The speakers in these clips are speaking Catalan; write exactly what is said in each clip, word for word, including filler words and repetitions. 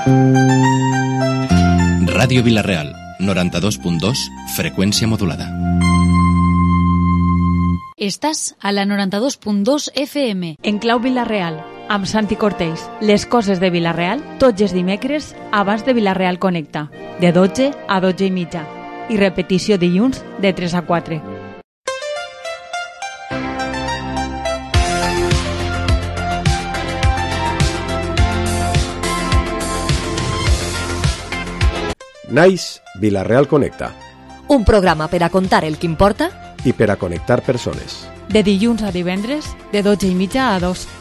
Ràdio Vila-real, noranta-dos punt dos, freqüència modulada. Estàs a la noranta-dos punt dos F M. En clau Vila-real, amb Santi Cortells. Les coses de Vila-real, tots els dimecres, abans de Vila-real Connecta, de dotze a dotze i mitja. I repetició dilluns, de tres a quatre. Naix Vila-real Connecta. Un programa per a contar el que importa i per a connectar persones. De dilluns a divendres, de dotze i mitja a dos.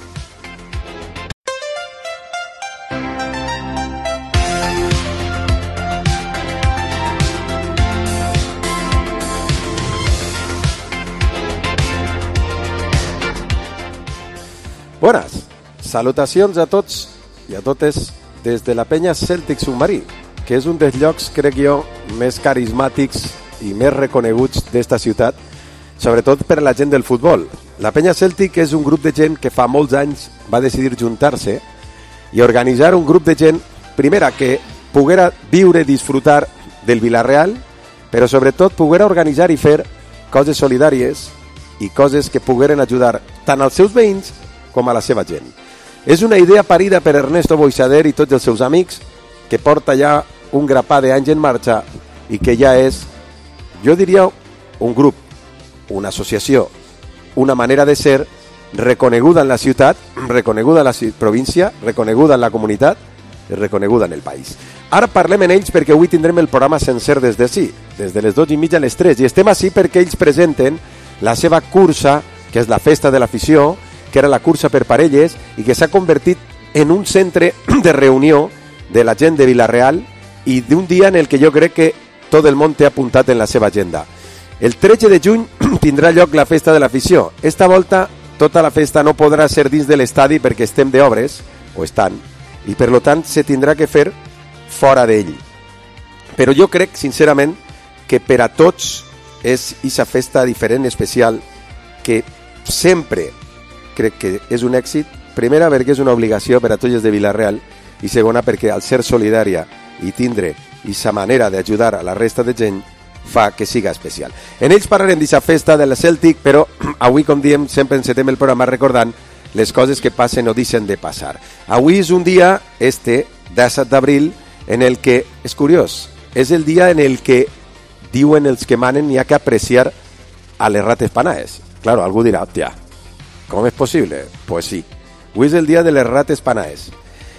Bones, salutacions a tots i a totes des de la penya Cèltic Submarí, que és un dels llocs, crec jo, més carismàtics i més reconeguts d'esta ciutat, sobretot per a la gent del futbol. La penya Cèltic és un grup de gent que fa molts anys va decidir juntar-se i organitzar un grup de gent, primera, que poguera viure i disfrutar del Vila-real, però sobretot poguera organitzar i fer coses solidàries i coses que pogueren ajudar tant als seus veïns com a la seva gent. És una idea parida per Ernesto Boixader i tots els seus amics, que porta ja un grapà d'anys en marxa i que ja és, jo diria, un grup, una associació, una manera de ser reconeguda en la ciutat, reconeguda en la província, reconeguda en la comunitat i reconeguda en el país. Ara parlem en ells perquè avui tindrem el programa sencer des de sí, des de les dotze i mitja a les tres, i estem així perquè ells presenten la seva cursa, que és la festa de l'afició, que era la cursa per parelles i que s'ha convertit en un centre de reunió de la gent de Vila-real i d'un dia en el que jo crec que tot el món té apuntat en la seva agenda. El tretze de juny tindrà lloc la festa de l'afició. Esta volta tota la festa no podrà ser dins de l'estadi perquè estem d'obres, o estan, i per lo tant se tindrà que fer fora d'ell. Però jo crec, sincerament, que per a tots és aquesta festa diferent, especial, que sempre crec que és un èxit, primera perquè és una obligació per a tots els de Vila-real i segona perquè al ser solidària i tindre aquesta manera d'ajudar a la resta de gent fa que siga especial. En ells parlarem d'aquesta festa de la Cèltic, però avui, com diem, sempre encetem el programa recordant les coses que passen o deixen de passar. Avui és un dia, este, disset d'abril, en el que, és curiós, és el dia en el que diuen els que manen n'hi ha que apreciar a les rates panaes. Claro, algú dirà, hòstia, com és possible? Pues sí, avui és el dia de les rates panaes.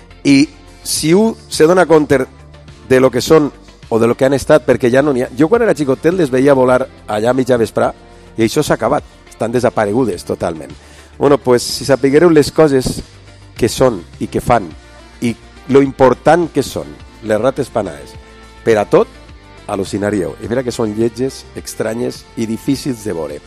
I si un se dona compte de lo que són o de lo que han estat, perquè ja no n'hi ha... Jo quan era xicotet les veia volar allà a mitja vesprà i això s'ha acabat, estan desaparegudes totalment. Bueno, pues si sapiguereu les coses que són i que fan i lo important que són les rates panaes per a tot, al·lucinaríeu. I mira que són lletges, estranyes i difícils de veure.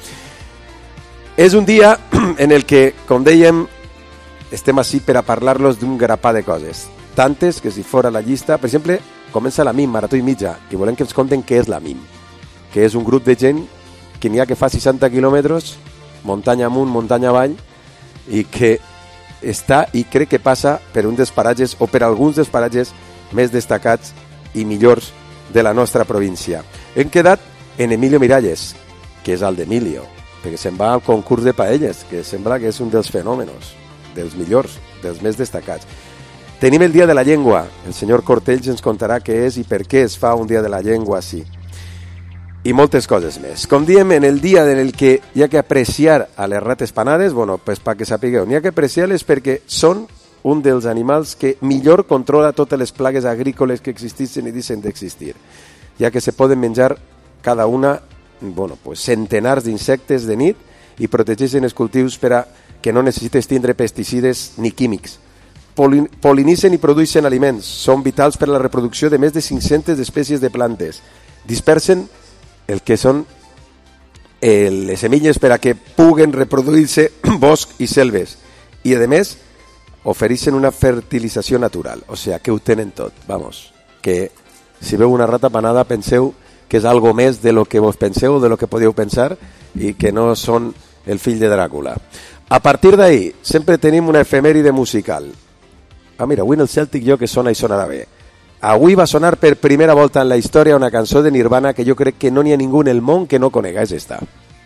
És un dia en el que, com dèiem, estem així per a parlar-los d'un grapà de coses. Tantes que si fora la llista... Per exemple, comença la M I M, Marató i Mitja, i volem que ens conten què és la M I M, que és un grup de gent que n'hi ha que fa seixanta quilòmetres, muntanya amunt, muntanya avall, i que està, i crec que passa per un dels paratges, o per alguns dels paratges més destacats i millors de la nostra província. Hem quedat en Emilio Miralles, que és el d'Emilio, perquè se'n va al concurs de paelles, que sembla que és un dels fenòmenos, dels millors, dels més destacats. Tenim el Dia de la Llengua. El senyor Cortells ens contarà què és i per què es fa un Dia de la Llengua així. I moltes coses més. Com diem, en el dia en el que hi ha que apreciar a les rates panades, bueno, pues perquè sapigueu, n'hi ha que apreciar-les perquè són un dels animals que millor controla totes les plagues agrícoles que existissin i deixen d'existir, ja que se poden menjar cada una, bueno, pues centenars d'insectes de nit i protegeixen els cultius per a que no necessites tindre pesticides ni químics. Polinitzen i produeixen aliments, són vitals per a la reproducció de més de cinc-centes espècies de plantes, dispersen el que són eh, les semilles per a que puguen reproduir-se bosc i selves i, a més, ofereixen una fertilització natural, o sigui, que ho tenen tot, vamos, que si veu una rata panada penseu que és algo més de lo que vos penseu o de lo que podeu pensar i que no són el fill de Dràcula. A partir d'ahí, sempre tenim una efemèride musical. Ah, mira, avui en el Celtic jo que sona i sonarà bé. Avui va sonar per primera volta en la història una cançó de Nirvana que jo crec que no n'hi ha ningú en el món que no conega, és esta.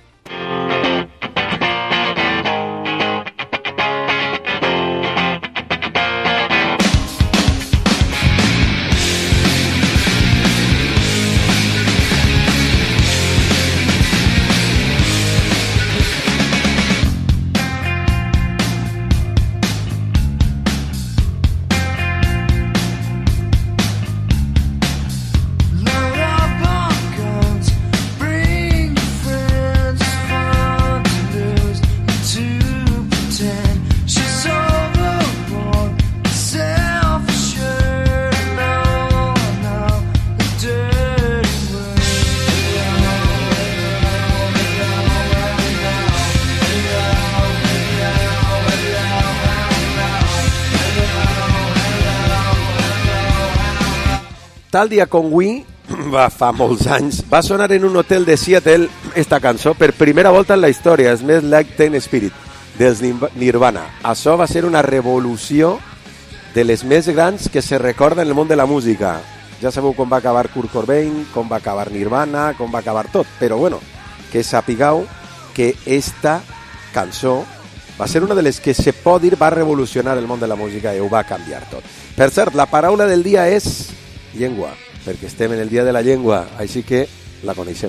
Tal dia com avui, va fa molts anys, va sonar en un hotel de Seattle esta cançó per primera volta en la història, Smells Like Teen Spirit, dels Nirvana. Això va ser una revolució de les més grans que se recorda en el món de la música. Ja sabeu com va acabar Kurt Cobain, com va acabar Nirvana, com va acabar tot, però bueno, que sapigueu que esta cançó va ser una de les que se pot dir va revolucionar el món de la música i ho va canviar tot. Per cert, la paraula del dia és llengua, perquè estem en el dia de la llengua, així que la coneixem.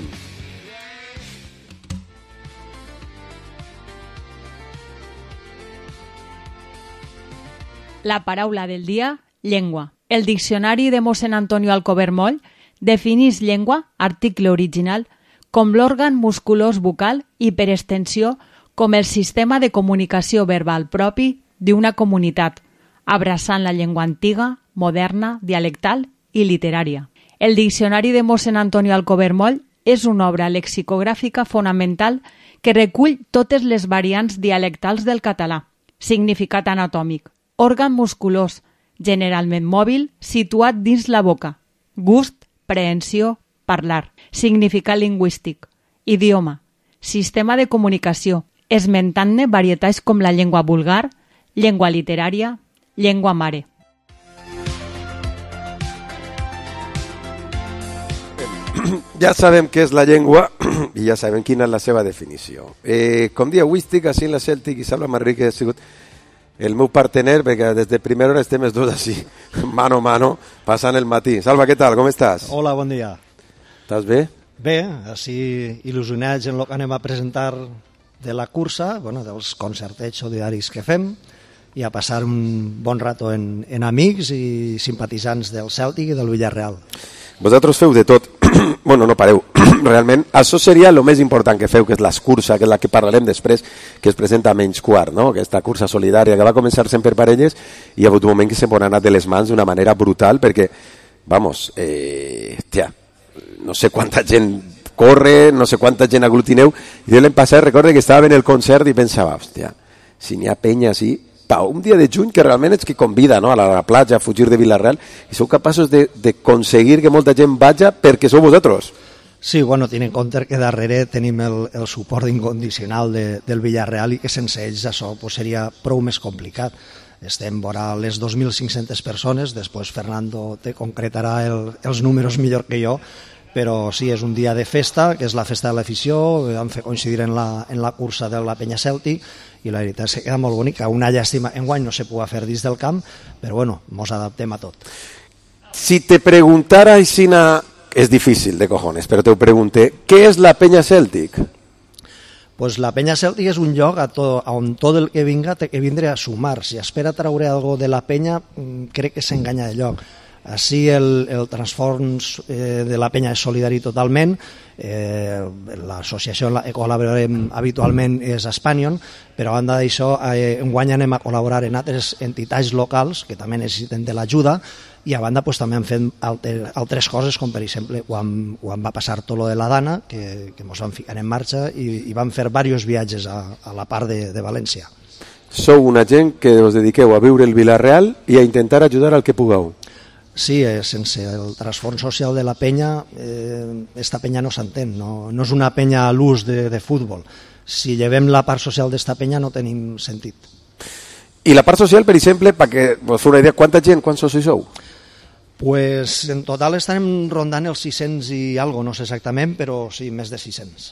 La paraula del dia, llengua. El diccionari de mossèn Antonio Alcover Moll defineix llengua, article original, com l'òrgan musculós bucal i, per extensió, com el sistema de comunicació verbal propi d'una comunitat, abraçant la llengua antiga, moderna, dialectal i literària. El diccionari de mossèn Antonio Alcover Moll és una obra lexicogràfica fonamental que recull totes les variants dialectals del català. Significat anatòmic. Òrgan musculós, generalment mòbil, situat dins la boca. Gust, prehensió, parlar. Significat lingüístic. Idioma. Sistema de comunicació, esmentant-ne varietats com la llengua vulgar, llengua literària, llengua mare. Ja sabem què és la llengua i ja sabem quina és la seva definició. Eh, com dia avui estic així en la Celtic i Salva Marrí, que ha sigut el meu partener, perquè des de primera hora estem els dos així, mano a mano, passant el matí. Salva, què tal? Com estàs? Hola, bon dia. Estàs bé? Bé, així il·lusionats en el que anem a presentar de la cursa, bueno, dels concertets solidaris que fem, i a passar un bon rato en, en amics i simpatitzants del Cèltic i del Villarreal. Vosaltres feu de tot. Bueno, no pareu. Realment, això seria el més important que feu, que és l'escursa, que és la que parlarem després, que es presenta a menys quart, no? Aquesta cursa solidària que va començar sempre per parelles i ha hagut un moment que se m'ha anat de les mans d'una manera brutal perquè, vamos, eh, tia, no sé quanta gent corre, no sé quanta gent aglutineu, i jo l'any passat recordo que estava en el concert i pensava, hòstia, si n'hi ha penya així, pa, un dia de juny que realment és que convida, no? a, la, a la platja, a fugir de Vilareal, i sou capaços de, de aconseguir que molta gent vaja perquè sou vosaltres. Sí, bueno, tenint en compte que darrere tenim el, el suport incondicional de, del Villarreal i que sense ells això pues, seria prou més complicat. Estem vora les dos mil cinc-centes persones, després Fernando te concretarà el, els números millor que jo, però sí, és un dia de festa, que és la festa de l'afició, vam fer coincidir en la, en la cursa de la Penya Cèltic, i la veritat és que queda molt bonica. Una llàstima, enguany no se pugui fer dins del camp, però bueno, mos adaptem a tot. Si te preguntara, Isina, és difícil de cojones, però te ho pregunté, què és la Penya Cèltic? Pues la Penya Cèltic és un lloc a to, on tot el que vinga té que vindre a sumar. Si espera treure alguna de la penya, crec que s'enganya de lloc. Així el, el transfons eh, de la penya és solidari totalment, eh, l'associació en la que col·laborem habitualment és Espanion, però a banda d'això eh, enguany anem a col·laborar en altres entitats locals que també necessiten de l'ajuda, i a banda pues, també hem fet alter, altres coses, com per exemple quan, quan va passar tot lo de la Dana, que, que ens vam ficar en marxa i, i vam fer diversos viatges a, a la part de, de València. Sou una gent que us dediqueu a viure el Vilareal i a intentar ajudar al que pugueu. Sí, eh, sense el transfons social de la penya, eh, esta penya no s'entén, no, no és una penya a l'ús de, de futbol. Si llevem la part social d'esta penya no tenim sentit. I la part social, per exemple, perquè vos feu una idea, quanta gent, quants socis sou? Pues en total estarem rondant els sis-cents i algo, no sé exactament, però sí, més de sis-cents.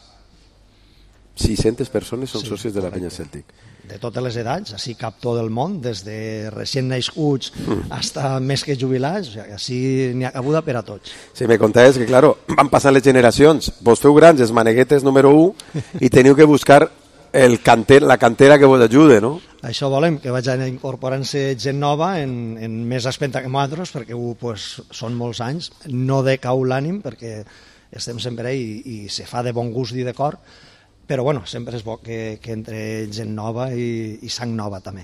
sis-centes persones són Sí, socis de la correcte. Penya Cèltic. De totes les edats, així cap tot el món, des de recient nascuts hasta més que jubilats, o sigui, així n'hi ha cabuda per a tots. Sí, me contaves que, claro, van passant les generacions. Vos feu grans, els maneguetes número u, i teniu que buscar el canter, la cantera que vos ajude, no? Això volem, que vagi incorporant-se gent nova en, en més espenta que nosaltres, perquè uh, pues, són molts anys, no decau l'ànim, perquè estem sempre i, i se fa de bon gust i de cor, però bueno, sempre és bo que, que entre gent nova i, i sang nova també.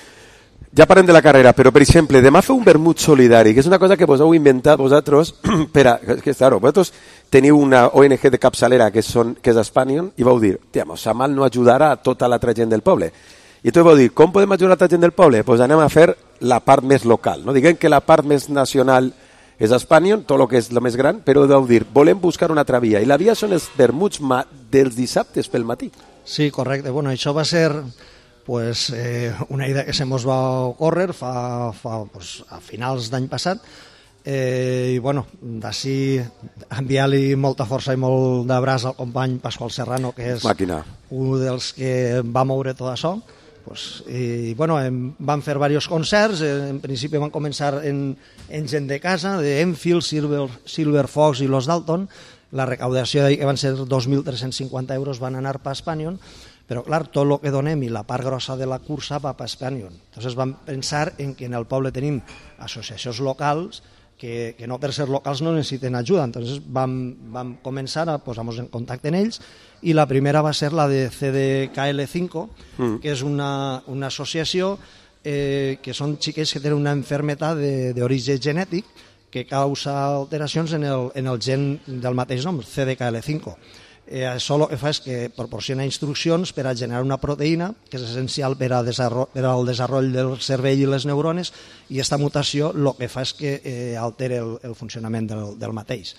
Ja parlem de la carrera, però per exemple, demà feu un vermut solidari, que és una cosa que vos heu inventat vosaltres, per a, que, claro, vosaltres teniu una O N G de capçalera que, són, que és Espanion, i vau dir, tia, sa mal no ajudarà a tota l'altra gent del poble. I tu vau dir, com podem ajudar a l'altra gent del poble? Doncs pues anem a fer la part més local, no? Diguem que la part més nacional és Espanion, tot el que és el més gran, però vau dir, volem buscar una altra via, i la via són els vermuts dels dissabtes pel matí. Sí, correcte. Bueno, això va ser pues, eh, una idea que se mos va ocórrer fa, fa pues, a finals d'any passat, eh, i bueno, d'ací enviar-li molta força i molt d'abraç al company Pasqual Serrano, que és Màquina. un dels que va moure tot això. Pues, i bueno, em, van fer diversos concerts, en principi van començar en, en gent de casa, de Enfield, Silver, Silver Fox i Los Dalton. La recaudació que van ser dos mil tres-cents cinquanta euros van anar per Espanion, però clar, tot el que donem i la part grossa de la cursa va per Espanion. Entonces vam pensar en que en el poble tenim associacions locals que, que no per ser locals no necessiten ajuda. Entonces vam, vam començar a posar-nos en contacte amb ells, i la primera va ser la de C D K L cinco, mm. que és una, una associació eh, que són xiquets que tenen una malaltia d'origen genètic que causa alteracions en el, en el gen del mateix nom, C D K L cinco. Eh, això el que fa és que proporciona instruccions per a generar una proteïna que és essencial per, a per al desenvolupament del cervell i les neurones, i aquesta mutació el que fa és que eh, altera el, el funcionament del, del mateix.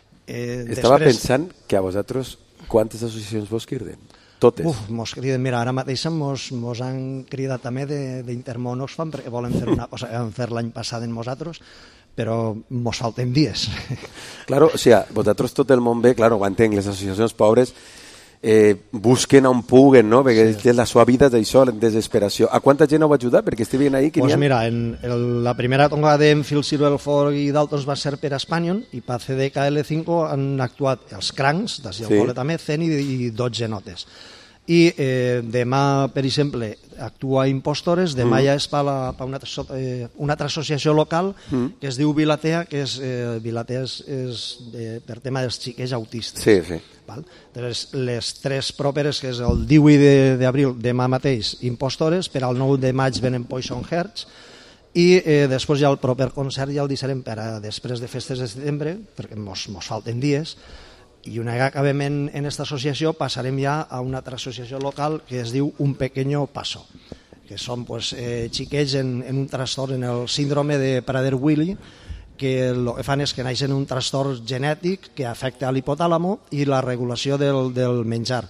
Eh, Estava després... pensant que a vosaltres quantes associacions vos criden? Totes? Uf, mos criden, mira, ara mateix mos, mos han cridat també d'Intermón Oxfam perquè volen fer una cosa que vam fer l'any passat en nosaltres, però mos falten dies. Claro, o sigui, vosaltres tot el món ve, claro, ho entenc, les associacions pobres eh, busquen on puguen, no? Perquè sí. La seva vida és això, en desesperació. A quanta gent heu ajudat? Perquè estiguin ahí. Doncs pues mira, en el, la primera tonga d'Enfield, Silver Fox i Daltons va ser per Espanion, i per C D K L cinco han actuat els Crancs, d'ací al sí. poble també, Ceni i dotze notes. I eh, demà, per exemple, actua Impostores, demà mm. ja és per una, eh, una altra associació local mm. que es diu Vilatea, que és, eh, Vilatea és, és de, per tema dels xiquets autistes. Sí, sí. Val? Llavors, les tres properes, que és el divuit d'abril, demà mateix, Impostores, per al nou de maig venen Poison Hearts, i eh, després ja el proper concert ja el deixarem per a després de festes de setembre, perquè mos, mos falten dies, i una vegada acabem en aquesta associació passarem ja a una altra associació local que es diu Un Pequeño Paso, que són pues, eh, xiquets en, en un trastorn, en el síndrome de Prader-Willi, que el que fan és que naixen un trastorn genètic que afecta a l'hipotàlamo i la regulació del, del menjar,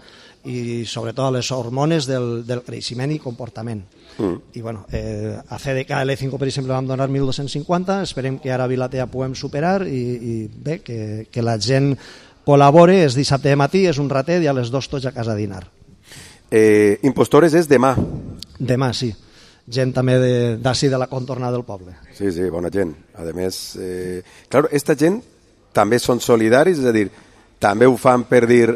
i sobretot les hormones del, del creixement i comportament. Mm. I bueno, eh, a C D K L cinco, per exemple, vam donar mil dos-cents cinquanta, esperem que ara a Vilatea puguem superar, i, i bé, que, que la gent col·labore. És dissabte de matí, és un ratet, i a les dos tots a casa a dinar. Eh, Impostores és demà. Demà, sí. Gent també d'ací de, de la contorna del poble. Sí, sí, bona gent. A més, eh, claro, esta gent també són solidaris, és a dir, també ho fan per dir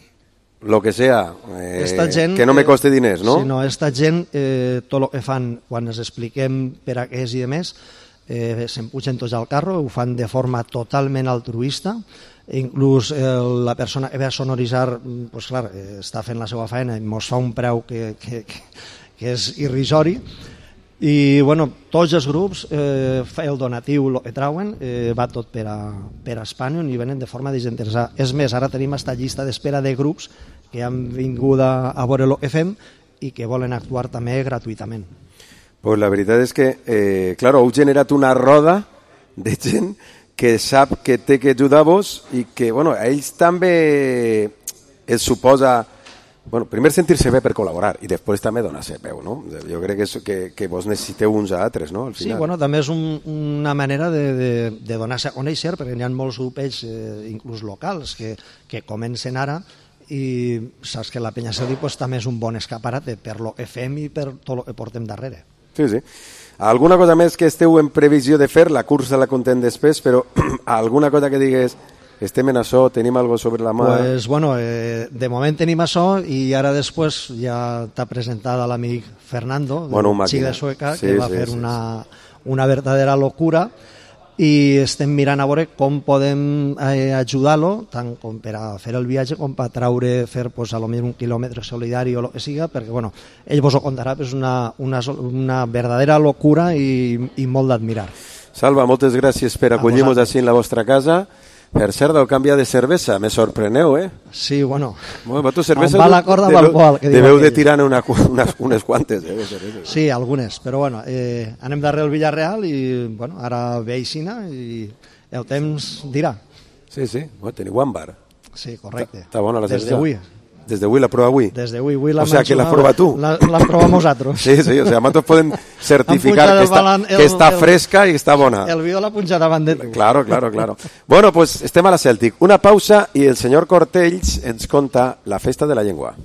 lo que sea, eh, gent, que no me coste diners, no? Sí, no, esta gent, eh, tot el que fan, quan ens expliquem per a què és i de més, eh, se'n pugen tots al carro, ho fan de forma totalment altruista. Inclús eh, la persona que ve a sonoritzar, pues, clar, eh, està fent la seva feina i mos fa un preu que, que, que, que és irrisori, i bueno, tots els grups, eh, el donatiu, el que trauen, eh, va tot per a, per a Espanion, i venen de forma desinteressada. És més, ara tenim aquesta llista d'espera de grups que han vingut a, a veure el que fem i que volen actuar també gratuïtament. Pues la veritat és que, eh, claro, heu generat una roda de gent que sap que té que ajudar-vos, i que, bueno, a ells també els suposa bueno, primer sentir-se bé per col·laborar i després també donar-se peu, no? Jo crec que, és, que, que vos necessiteu uns a altres, no? Al final. Sí, bueno, també és un, una manera de, de, de donar-se a conèixer, perquè hi ha molts grupells, eh, inclús locals, que, que comencen ara i saps que la Penya Cèltic pues, també és un bon escaparate per lo que fem i per tot el que portem darrere. Sí, sí. Alguna cosa més que esteu en previsió de fer? La cursa la contem després, però alguna cosa que digues... Estem en això, tenim algo sobre la mà... Pues, bueno, eh, de moment tenim això i ara després ja t'ha presentat l'amic Fernando, bueno, del xic de Sueca, sí, que va sí, fer sí, una, una verdadera locura i estem mirant a veure com podem eh, ajudar-lo, tant com per a fer el viatge com per a traure, fer pues, a lo millor un quilòmetre solidari o el que siga, perquè bueno, ell vos ho contarà, és una, una, una verdadera locura i, i molt d'admirar. Salva, moltes gràcies per acollir-nos així en la vostra casa. Per cert, del canvi de cervesa, me sorpreneu, eh? Sí, bueno. Bueno, tu cervesa... Em va la corda amb alcohol. Deveu de tirar una, unes, unes quantes, eh? Sí, algunes, però bueno, eh, anem darrere el Villarreal i, bueno, ara ve Aixina i el temps dirà. Sí, sí, bueno, teniu àmbar. Sí, correcte. Està bona la cervesa. Des d'avui. Des d'avui la prova avui. Des d'avui, avui la o sea, que la prova tu. La, la prova nosaltres. Sí, sí, o sea, nosaltres podem certificar que està, el, que està el, fresca i està bona. El vídeo l'ha punxat davant de tu. Claro, claro, claro. Bueno, pues estem a la Cèltic. Una pausa i el senyor Cortells ens conta la festa de la llengua.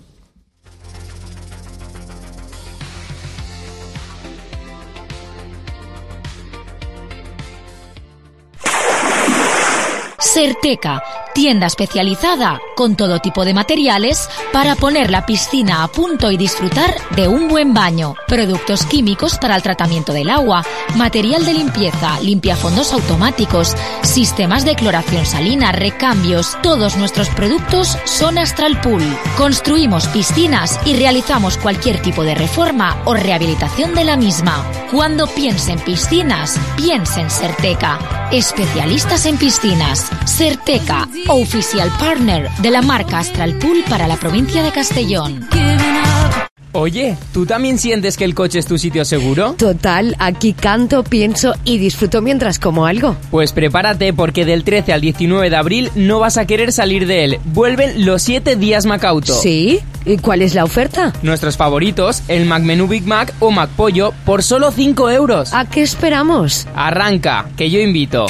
Certeca, tienda especializada con todo tipo de materiales para poner la piscina a punto y disfrutar de un buen baño. Productos químicos para el tratamiento del agua, material de limpieza, limpiafondos automáticos, sistemas de cloración salina, recambios. Todos nuestros productos son Astral Pool. Construimos piscinas y realizamos cualquier tipo de reforma o rehabilitación de la misma. Cuando piense en piscinas, piense en Certeca. Especialistas en piscinas. Certeca, oficial partner de la marca Astral Pool para la provincia de Castellón. Oye, ¿tú también sientes que el coche es tu sitio seguro? Total, aquí canto, pienso y disfruto mientras como algo. Pues prepárate porque del trece al diecinueve de abril no vas a querer salir de él. Vuelven los siete días Macauto. ¿Sí? ¿Y cuál es la oferta? Nuestros favoritos, el McMenú Big Mac o McPollo por solo cinco euros. ¿A qué esperamos? Arranca, que yo invito.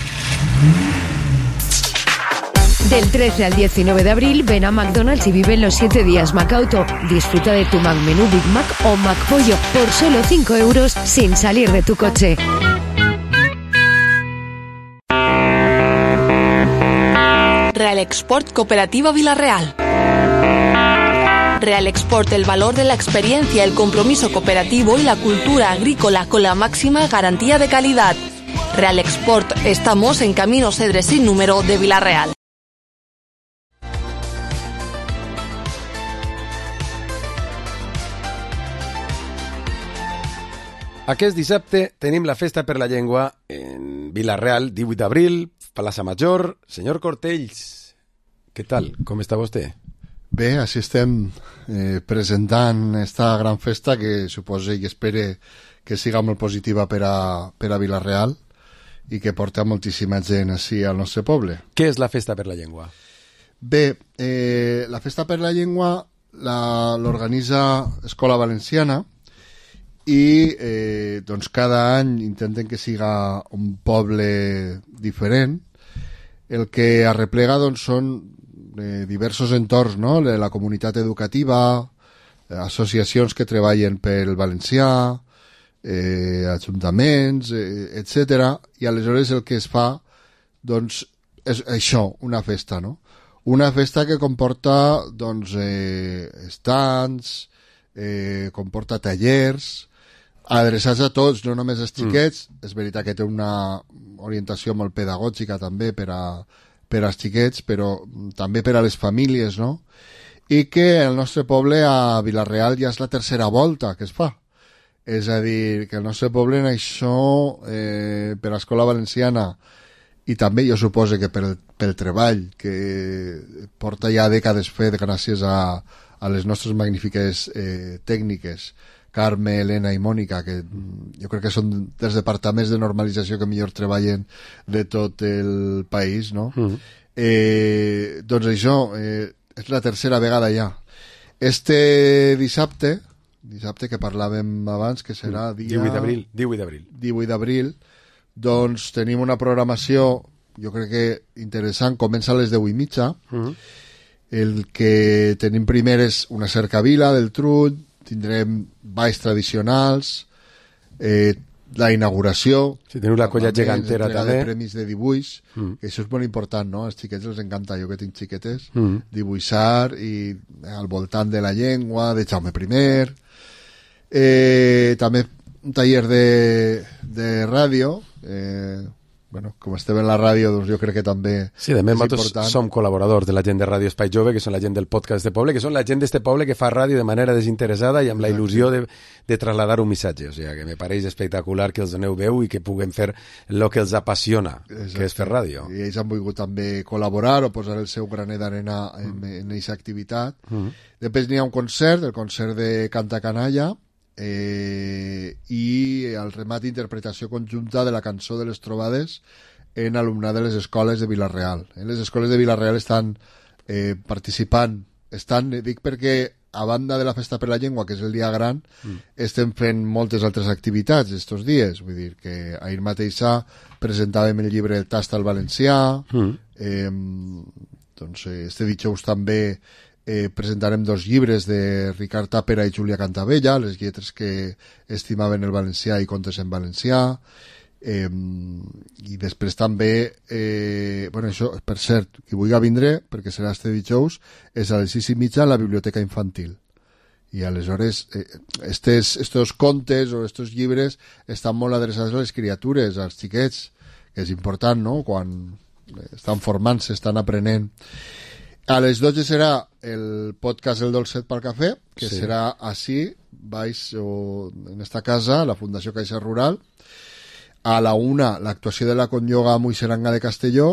Del trece al diecinueve de abril ven a McDonald's y vive los siete días Macauto. Disfruta de tu McMenú Big Mac o McPollo por solo cinco euros sin salir de tu coche. Real Export Cooperativa Vilarreal. Real Export, el valor de la experiencia, el compromiso cooperativo y la cultura agrícola con la máxima garantía de calidad. Real Export, estamos en Camino Cedre sin número de Vilarreal. Aquest dissabte tenim la Festa per la Llengua en Vilarreal, divuit d'abril, Plaça Major. Senyor Cortells, què tal? Com està vostè? Bé, així estem eh, presentant esta gran festa que suposo i espero que siga molt positiva per a, per a Vilarreal i que porta moltíssima gent així al nostre poble. Què és la Festa per la Llengua? Bé, eh, la Festa per la Llengua l'organitza Escola Valenciana i eh, doncs cada any intenten que siga un poble diferent. El que arreplega doncs, són eh, diversos entorns, no? La comunitat educativa, associacions que treballen pel valencià, eh, ajuntaments, eh, etcètera. I aleshores el que es fa doncs, és això, una festa, no? Una festa que comporta doncs, eh, stands, eh, comporta tallers, adreçats a tots, no només als xiquets. Mm. És veritat que té una orientació molt pedagògica també per, a, per als xiquets, però també per a les famílies, no? I que el nostre poble a Vilarreal ja és la tercera volta que es fa. És a dir, que el nostre poble en això, eh, per l'Escola Valenciana, i també jo suposo que pel, pel treball que porta ja dècades fet gràcies a, a les nostres magnífiques eh, tècniques, Carme, Helena i Mònica, que jo crec que són dels departaments de normalització que millor treballen de tot el país, no? Mm-hmm. eh, doncs això eh, és la tercera vegada ja. Este dissabte, dissabte que parlàvem abans, que serà dia... divuit d'abril. divuit d'abril. divuit d'abril, doncs tenim una programació, jo crec que interessant, comença a les deu i mitja. Uh-huh. El que tenim primer és una cercavila del Trud, tindrem balls tradicionals, eh, la inauguració, sí, teniu la colla gegantera també, de premis de dibuix, mm. que això és molt important, no? Als xiquets els encanta, jo que tinc xiquetes, mm. dibuixar i al voltant de la llengua de Jaume I. Eh, també un taller de, de ràdio, eh, bueno, com estem en la ràdio, doncs jo crec que també sí, de més, és nosaltres important. Som col·laboradors de la gent de Ràdio Espai Jove, que són la gent del podcast de poble, que són la gent d'este poble que fa ràdio de manera desinteressada i amb la il·lusió de, de trasladar un missatge. O sigui, que me pareix espectacular que els doneu veu i que puguem fer el que els apassiona, exacte, que és fer ràdio. I ells han volgut també col·laborar o posar el seu granet d'arena en aquesta activitat. Mm. Després n'hi ha un concert, el concert de Canta Canalla, eh, i el remat d'interpretació conjunta de la cançó de les trobades en alumnat de les escoles de Vila-real. Eh? Les escoles de Vila-real estan eh, participant, estan, eh, dic perquè a banda de la Festa per la Llengua, que és el dia gran, mm. estem fent moltes altres activitats estos dies, vull dir que ahir mateixa presentàvem el llibre El tast al valencià, mm. eh, doncs este dijous també Eh, presentarem dos llibres de Ricard Tàpera i Júlia Cantavella, les lletres que estimaven el valencià i contes en valencià, eh, i després també eh, bueno, això, per cert, qui vulgui vindre, perquè serà este dijous, és a les sis i mitja a la biblioteca infantil, i aleshores eh, estes, estos contes o estos llibres estan molt adreçats a les criatures, als xiquets, que és important, no?, quan estan formant-se, estan aprenent. A les dotze serà el podcast El Dolcet pel Cafè, que sí. serà així, baix o en esta casa, la Fundació Caixa Rural. A la una, l'actuació de la Conyoga Muixeranga de Castelló.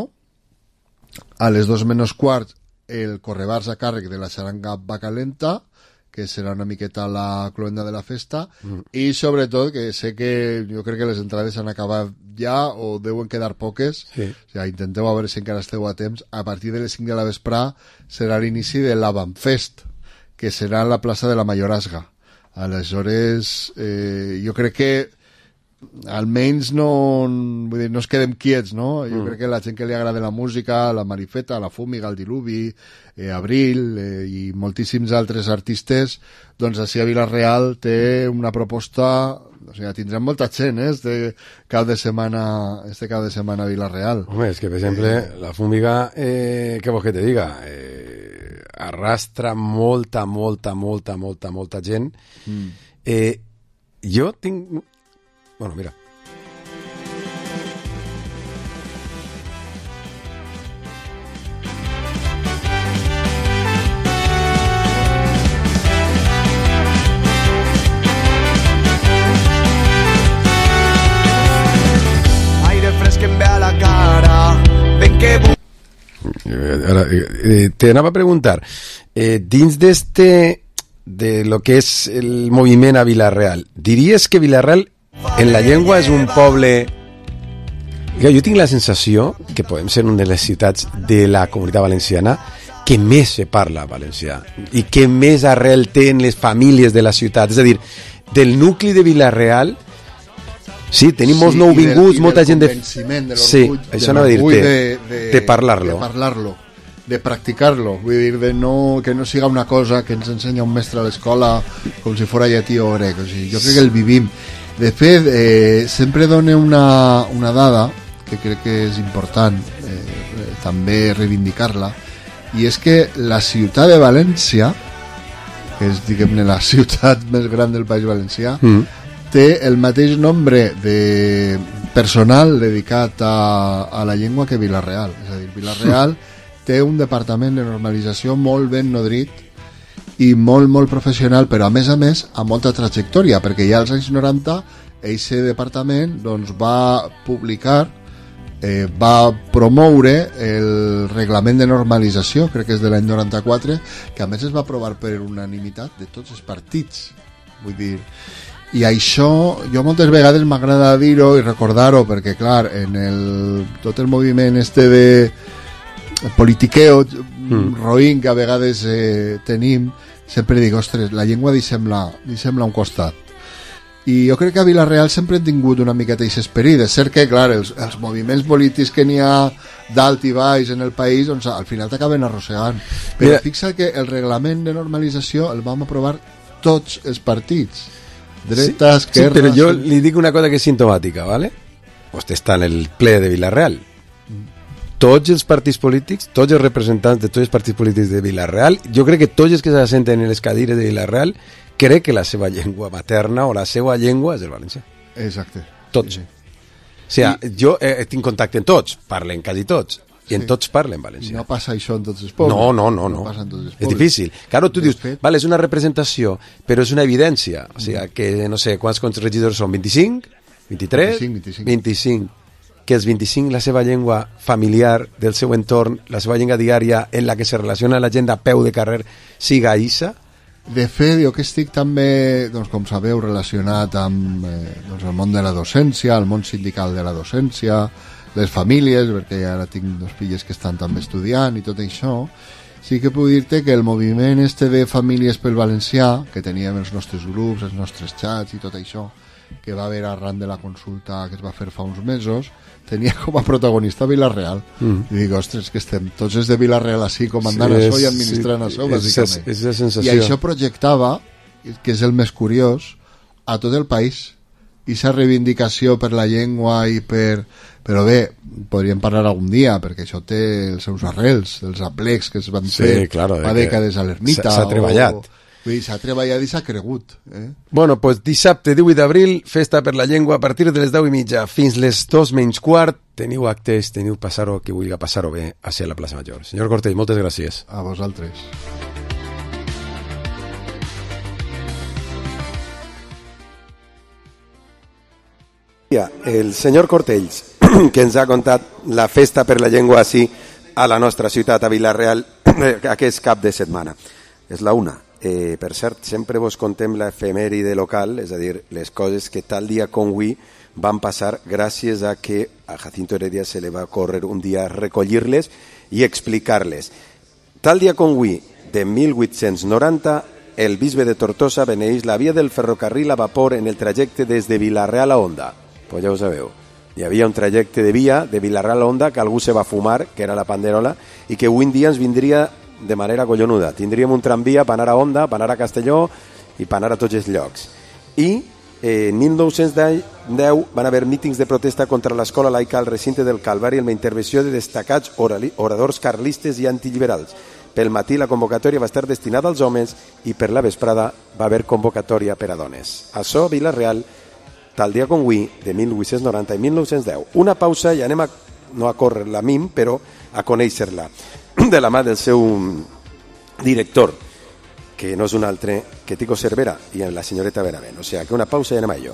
A les dos menys quart, el Correbars a càrrec de la xaranga Bacalenta, que serà una miqueta la cloenda de la festa, mm. i sobretot, que sé que jo crec que les entrades han acabat ja o deuen quedar poques, sí. O sigui, intenteu a veure si encara esteu a temps. A partir de les cinc de la vesprà serà l'inici de l'Avanfest, que serà a la plaça de la Mayorazga. Aleshores, eh, jo crec que almenys no, vull dir, no es quedem quiets, no? Jo mm. crec que la gent que li agrada la música, la Marifeta, la Fúmiga, el Diluvi, eh, Abril eh, i moltíssims altres artistes, doncs així a Vila-real té una proposta, o sigui, tindrem molta gent, eh, este cap de setmana, este cap de setmana a Vila-real. Home, és que, per exemple, eh... la Fúmiga, eh, què vols que te diga? Eh, arrastra molta, molta, molta, molta, molta gent. Mm. Eh, jo tinc... Bueno, mira. Aire fresco em ve a la cara. Ven que... Ara, eh, te anava a preguntar, eh, dins d'este, de lo que és el moviment a Vila-real, diries que Vila-real en la llengua és un poble... Jo tinc la sensació que podem ser una de les ciutats de la Comunitat Valenciana que més se parla valencià i que més arrel té en les famílies de la ciutat. És a dir, del nucli de Vila-real, sí, tenim molts sí, nouvinguts, del, molta gent de... de sí, això no va dir-te, de, de, de parlar-lo. De parlar-lo, de practicar-lo, vull dir, de no, que no siga una cosa que ens ensenya un mestre a l'escola com si fora llatí o grec. O sigui, jo crec que el vivim. De fet, eh, sempre dona una, una dada que crec que és important eh, també reivindicar-la, i és que la ciutat de València, que és, diguem-ne, la ciutat més gran del País Valencià, mm. té el mateix nombre de personal dedicat a, a la llengua que Vila-real. És a dir, Vila-real té un departament de normalització molt ben nodrit i molt, molt professional, però a més a més amb molta trajectòria, perquè ja als anys noranta aquest departament doncs, va publicar, eh, va promoure el reglament de normalització, crec que és de l'any noranta-quatre, que a més es va aprovar per unanimitat de tots els partits. Vull dir, i això jo moltes vegades m'agrada dir-ho i recordar-ho, perquè clar, en el, tot el moviment este de politiqueo mm. roïn que a vegades eh, tenim, sempre dic, ostres, la llengua deixem-la deixem-la a un costat. I jo crec que a Vila-real sempre hem tingut una miqueta aquest esperit. És cert que, clar, els, els moviments polítics que n'hi ha dalt i baix en el país, doncs al final t'acaben arrossegant. Però Mira. Fixa't que el reglament de normalització el vam aprovar tots els partits. Dreta, sí, esquerra... Sí, però jo li dic una cosa que és simptomàtica, ¿vale? Vostè està en el ple de Vila-real. Tots els partits polítics, tots els representants de tots els partits polítics de Vila-real, jo crec que tots els que s'assenten en les cadires de Vila-real crec que la seva llengua materna o la seva llengua és el valencià. Exacte. Tots. Sí, sí. O sigui, I... jo eh, tinc contacte amb tots, parlen quasi tots, i en sí. tots parlen valencià. No passa això en tots els pobles. No, no, no. no. no és difícil. Claro, tu dius, fet... vale, és una representació, però és una evidència. O sigui, que no sé, quants regidors són? vint-i-cinc? vint-i-tres? vint-i-cinc, vint-i-cinc. vint-i-cinc. Que els vint-i-cinc, la seva llengua familiar, del seu entorn, la seva llengua diària en la que se relaciona la gent a peu de carrer, siga Issa. De fet, jo que estic també, doncs, com sabeu, relacionat amb eh, doncs, el món de la docència, el món sindical de la docència, les famílies, perquè ara tinc dos filles que estan també estudiant i tot això, sí que puc dir-te que el moviment este de Famílies pel Valencià, que teníem els nostres grups, els nostres xats i tot això, que va haver arran de la consulta que es va fer fa uns mesos, tenia com a protagonista Vila-real. Mm. I dic, ostres, que estem tots els de Vila-real així comandant sí, això i administrant sí, això, bàsicament. És, és sensació. I això projectava, que és el més curiós, a tot el país. I aquesta reivindicació per la llengua i per... Però bé, podríem parlar algun dia, perquè això té els seus arrels, els aplecs que es van sí, fer claro, fa dècades a l'ermita. S'ha treballat. O... S'ha treballat i s'ha cregut. Eh? Bueno, doncs pues, dissabte divuit d'abril, festa per la llengua a partir de les deu i mitja fins les dos menys quart. Teniu actes, teniu passar-ho, que vulgui passar-ho bé a ser a la plaça Major. Senyor Cortell, moltes gràcies. A vosaltres. El senyor Cortells, que ens ha contat la festa per la llengua així a la nostra ciutat, a Vila-real, aquest cap de setmana. És la una. Eh, per cert, sempre vos contem l'efemèride local, és a dir, les coses que tal dia com avui van passar gràcies a que a Jacinto Heredia se le va córrer un dia recollir-les i explicar-les. Tal dia com avui, de mil vuit-cents noranta, el bisbe de Tortosa beneeix la via del ferrocarril a vapor en el trajecte des de Vila-real a Onda. Pues ja ho sabeu. Hi havia un trajecte de via de Vila-real a Onda que algú se va fumar, que era la Panderola, i que avui en dia ens vindria de manera collonuda. Tindríem un tramvia per anar a Onda, per anar a Castelló i per anar a tots els llocs. I eh, en mil nou-cents deu van haver mítings de protesta contra l'escola laica al recinte del Calvari amb la intervenció de destacats oradors carlistes i antiliberals. Pel matí la convocatòria va estar destinada als homes i per la vesprada va haver convocatòria per a dones. Açò, Vila-real, tal dia com avui, de mil vuit-cents noranta i mil nou-cents deu. Una pausa i anem a, no a córrer la M I M, però a conèixer-la de la mà del seu director, que no és un altre que Tico Cervera i la senyoreta Benavent. O sigui, que una pausa i anem a ello.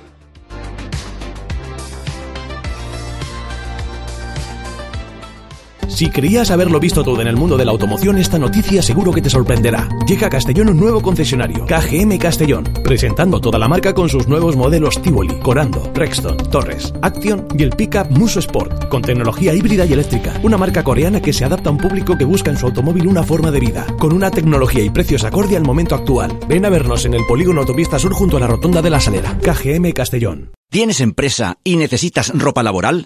Si creías haberlo visto todo en el mundo de la automoción, esta noticia seguro que te sorprenderá. Llega a Castellón un nuevo concesionario, K G M Castellón, presentando toda la marca con sus nuevos modelos Tivoli, Corando, Rexton, Torres, Action y el pickup Muso Sport, con tecnología híbrida y eléctrica. Una marca coreana que se adapta a un público que busca en su automóvil una forma de vida, con una tecnología y precios acorde al momento actual. Ven a vernos en el polígono Autopista Sur junto a la rotonda de la Salera. K G M Castellón. ¿Tienes empresa y necesitas ropa laboral?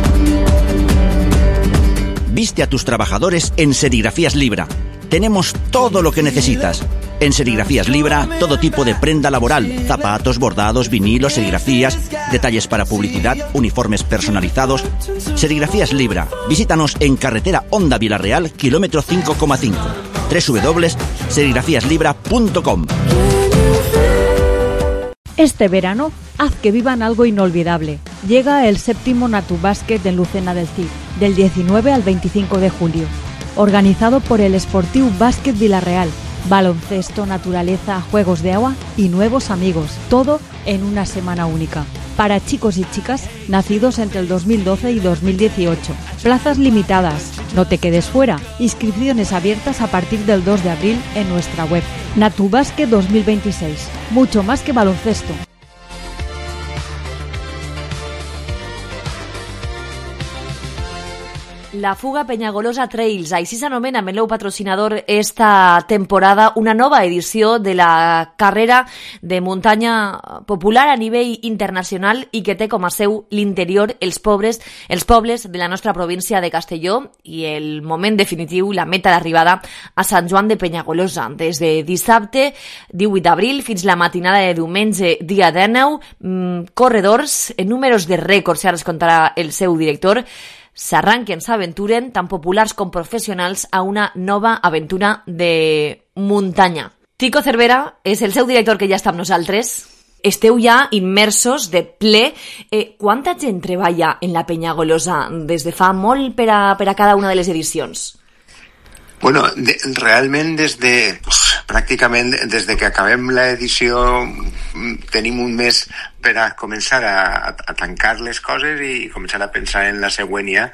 Viste a tus trabajadores en Serigrafías Libra. Tenemos todo lo que necesitas. En Serigrafías Libra, todo tipo de prenda laboral, zapatos, bordados, vinilos, serigrafías, detalles para publicidad, uniformes personalizados. Serigrafías Libra. Visítanos en carretera Onda Vila-real, kilómetro cinco coma cinco. doble u doble u doble u punto serigrafías libra punto com. Este verano, haz que vivan algo inolvidable. Llega el séptimo Natubàsquet en Lucena del Cid, del diecinueve al veinticinco de julio. Organizado por el Esportiu Bàsquet Vila-real. Baloncesto, naturaleza, juegos de agua y nuevos amigos. Todo en una semana única. Para chicos y chicas nacidos entre el dos mil doce y dos mil dieciocho. Plazas limitadas. No te quedes fuera. Inscripciones abiertas a partir del dos de abril en nuestra web. Natubàsquet dos mil veintiséis. Mucho más que baloncesto. La Fuga Peñagolosa Trails, així s'anomena amb el nou patrocinador esta temporada, una nova edició de la carrera de muntanya popular a nivell internacional i que té com a seu l'interior, els pobres, els pobles de la nostra província de Castelló i el moment definitiu, la meta d'arribada a Sant Joan de Penyagolosa. Des de dissabte, divuit d'abril, fins la matinada de diumenge, dia dinou, mmm, corredors en números de rècords, ara es contarà el seu director, s'arranquen, s'aventuren, tan populars com professionals, a una nova aventura de muntanya. Tico Cervera és el seu director, que ja està amb nosaltres. Esteu ja immersos de ple. Eh, quanta gent treballa en la Penyagolosa des de fa molt per a, per a cada una de les edicions? Bueno, de, realment des de, pues, pràcticament des de que acabem l'edició tenim un mes per a començar a, a tancar les coses i començar a pensar en la següent ja,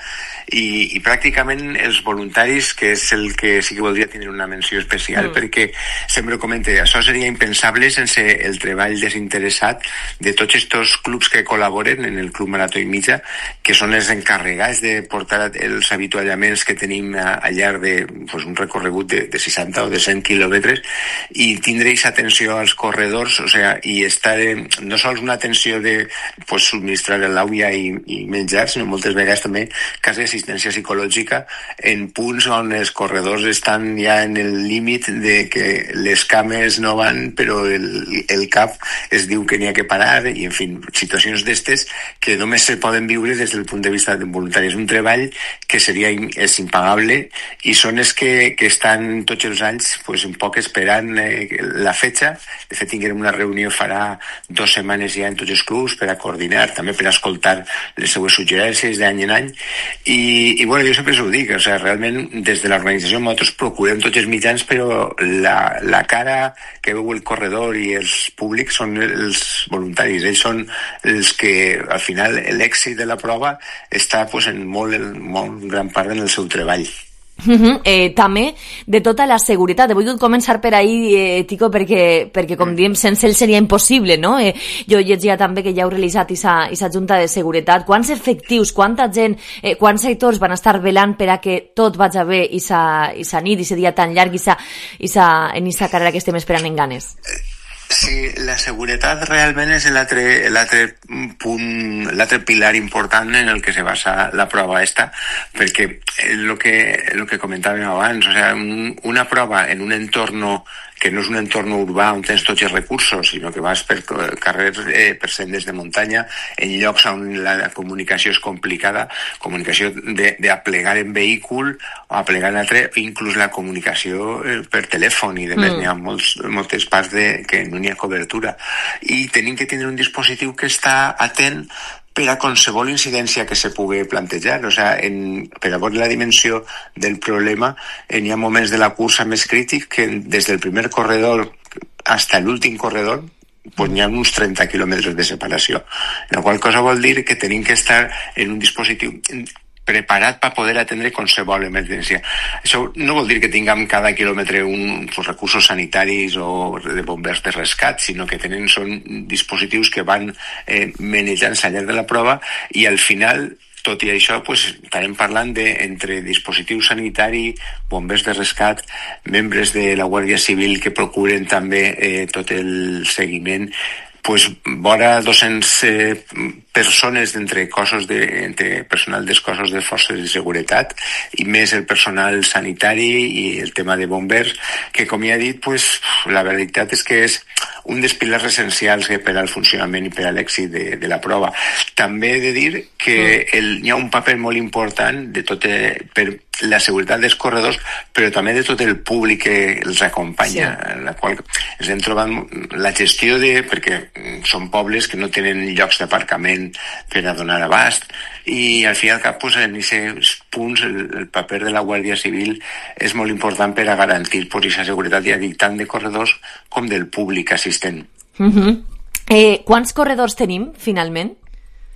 i, i pràcticament els voluntaris, que és el que sí que voldria tenir una menció especial, mm. perquè sempre ho comente, això seria impensable sense el treball desinteressat de tots aquests clubs que col·laboren en el Club Marató i Mitja, que són els encarregats de portar els avituallaments que tenim a, a llarg de pues, un recorregut de, de seixanta o de cent quilòmetres, i tindre aquesta atenció als corredors, o sea, i estar en, no sols una atenció de pues, subministrar l'aigua i, i menjar, sinó moltes vegades també cas d'assistència psicològica en punts on els corredors estan ja en el límit de que les cames no van, però el, el cap es diu que n'hi ha que parar, i en fi, situacions d'estes que només se poden viure des del punt de vista voluntari. És un treball que seria és impagable, i són els que, que estan tots els anys pues, un poc esperant eh, la fetxa. De fet, tinguem una reunió farà dues setmanes ja en tots els clubs per a coordinar, també per a escoltar les seues suggerències d'any en any, i, i bueno, jo sempre us ho dic, o sigui, realment des de l'organització nosaltres procurem tots els mitjans, però la, la cara que veu el corredor i els públics són els voluntaris, ells són els que al final l'èxit de la prova està pues, en molt, molt gran part en el seu treball. Uh-huh. Eh, també de tota la seguretat. He volgut començar per ahí, eh, Tico, perquè, perquè com diem, sense ell seria impossible, no? Eh, jo llegia també que ja heu realitzat aquesta junta de seguretat. Quants efectius, quanta gent, eh, quants sectors van estar velant per a que tot vagi bé i sa nit, i sa dia tan llarg, i sa, i sa, en aquesta carrera que estem esperant en ganes? Sí, la seguretat realment és l'altre l'altre punt, l'altre pilar important en el que se basa la prova esta, perquè el que, el que comentàvem abans, o sea, un, una prova en un entorn que no és un entorn urbà on tens tots els recursos, sinó que vas per carrers, eh, per sendes de muntanya, en llocs on la comunicació és complicada, comunicació de, de aplegar en vehícul o aplegar en altre, inclús la comunicació eh, per telèfon, i de més mm. n'hi ha molts, moltes parts de, que no n'hi ha cobertura. I tenim que tindre un dispositiu que està atent per a qualsevol incidència que se pugui plantejar. O sea, en, per a veure la dimensió del problema, n'hi ha moments de la cursa més crític que des del primer corredor fins a l'últim corredor pues n'hi ha uns trenta quilòmetres de separació. La qual cosa vol dir que tenim que estar en un dispositiu preparat per poder atendre qualsevol emergència. Això no vol dir que tinguem cada quilòmetre uns recursos sanitaris o de bombers de rescat, sinó que tenen, són dispositius que van eh, manejant-se al llarg de la prova, i al final, tot i això, pues, estarem parlant de, entre dispositiu sanitari, bombers de rescat, membres de la Guàrdia Civil que procuren també eh, tot el seguiment, pues vora dos-centes eh, persones d'entre cossos de, entre personal dels cossos de forces de seguretat, i més el personal sanitari i el tema de bombers, que com ja he dit, pues, la veritat és que és un dels pilars essencials per al funcionament i per a l'èxit de, de la prova. També he de dir que el, hi ha un paper molt important de tot, eh, per la seguretat dels corredors, però també de tot el públic que els acompanya, sí. En la qual ens hem trobat la gestió de, perquè són pobles que no tenen llocs d'aparcament per a donar abast, i al fi i al cap, pues, en aquests punts el, el paper de la Guàrdia Civil és molt important per a garantir aquesta pues, seguretat, ja dic, tant de corredors com del públic assistent. Uh-huh. eh, quants corredors tenim finalment?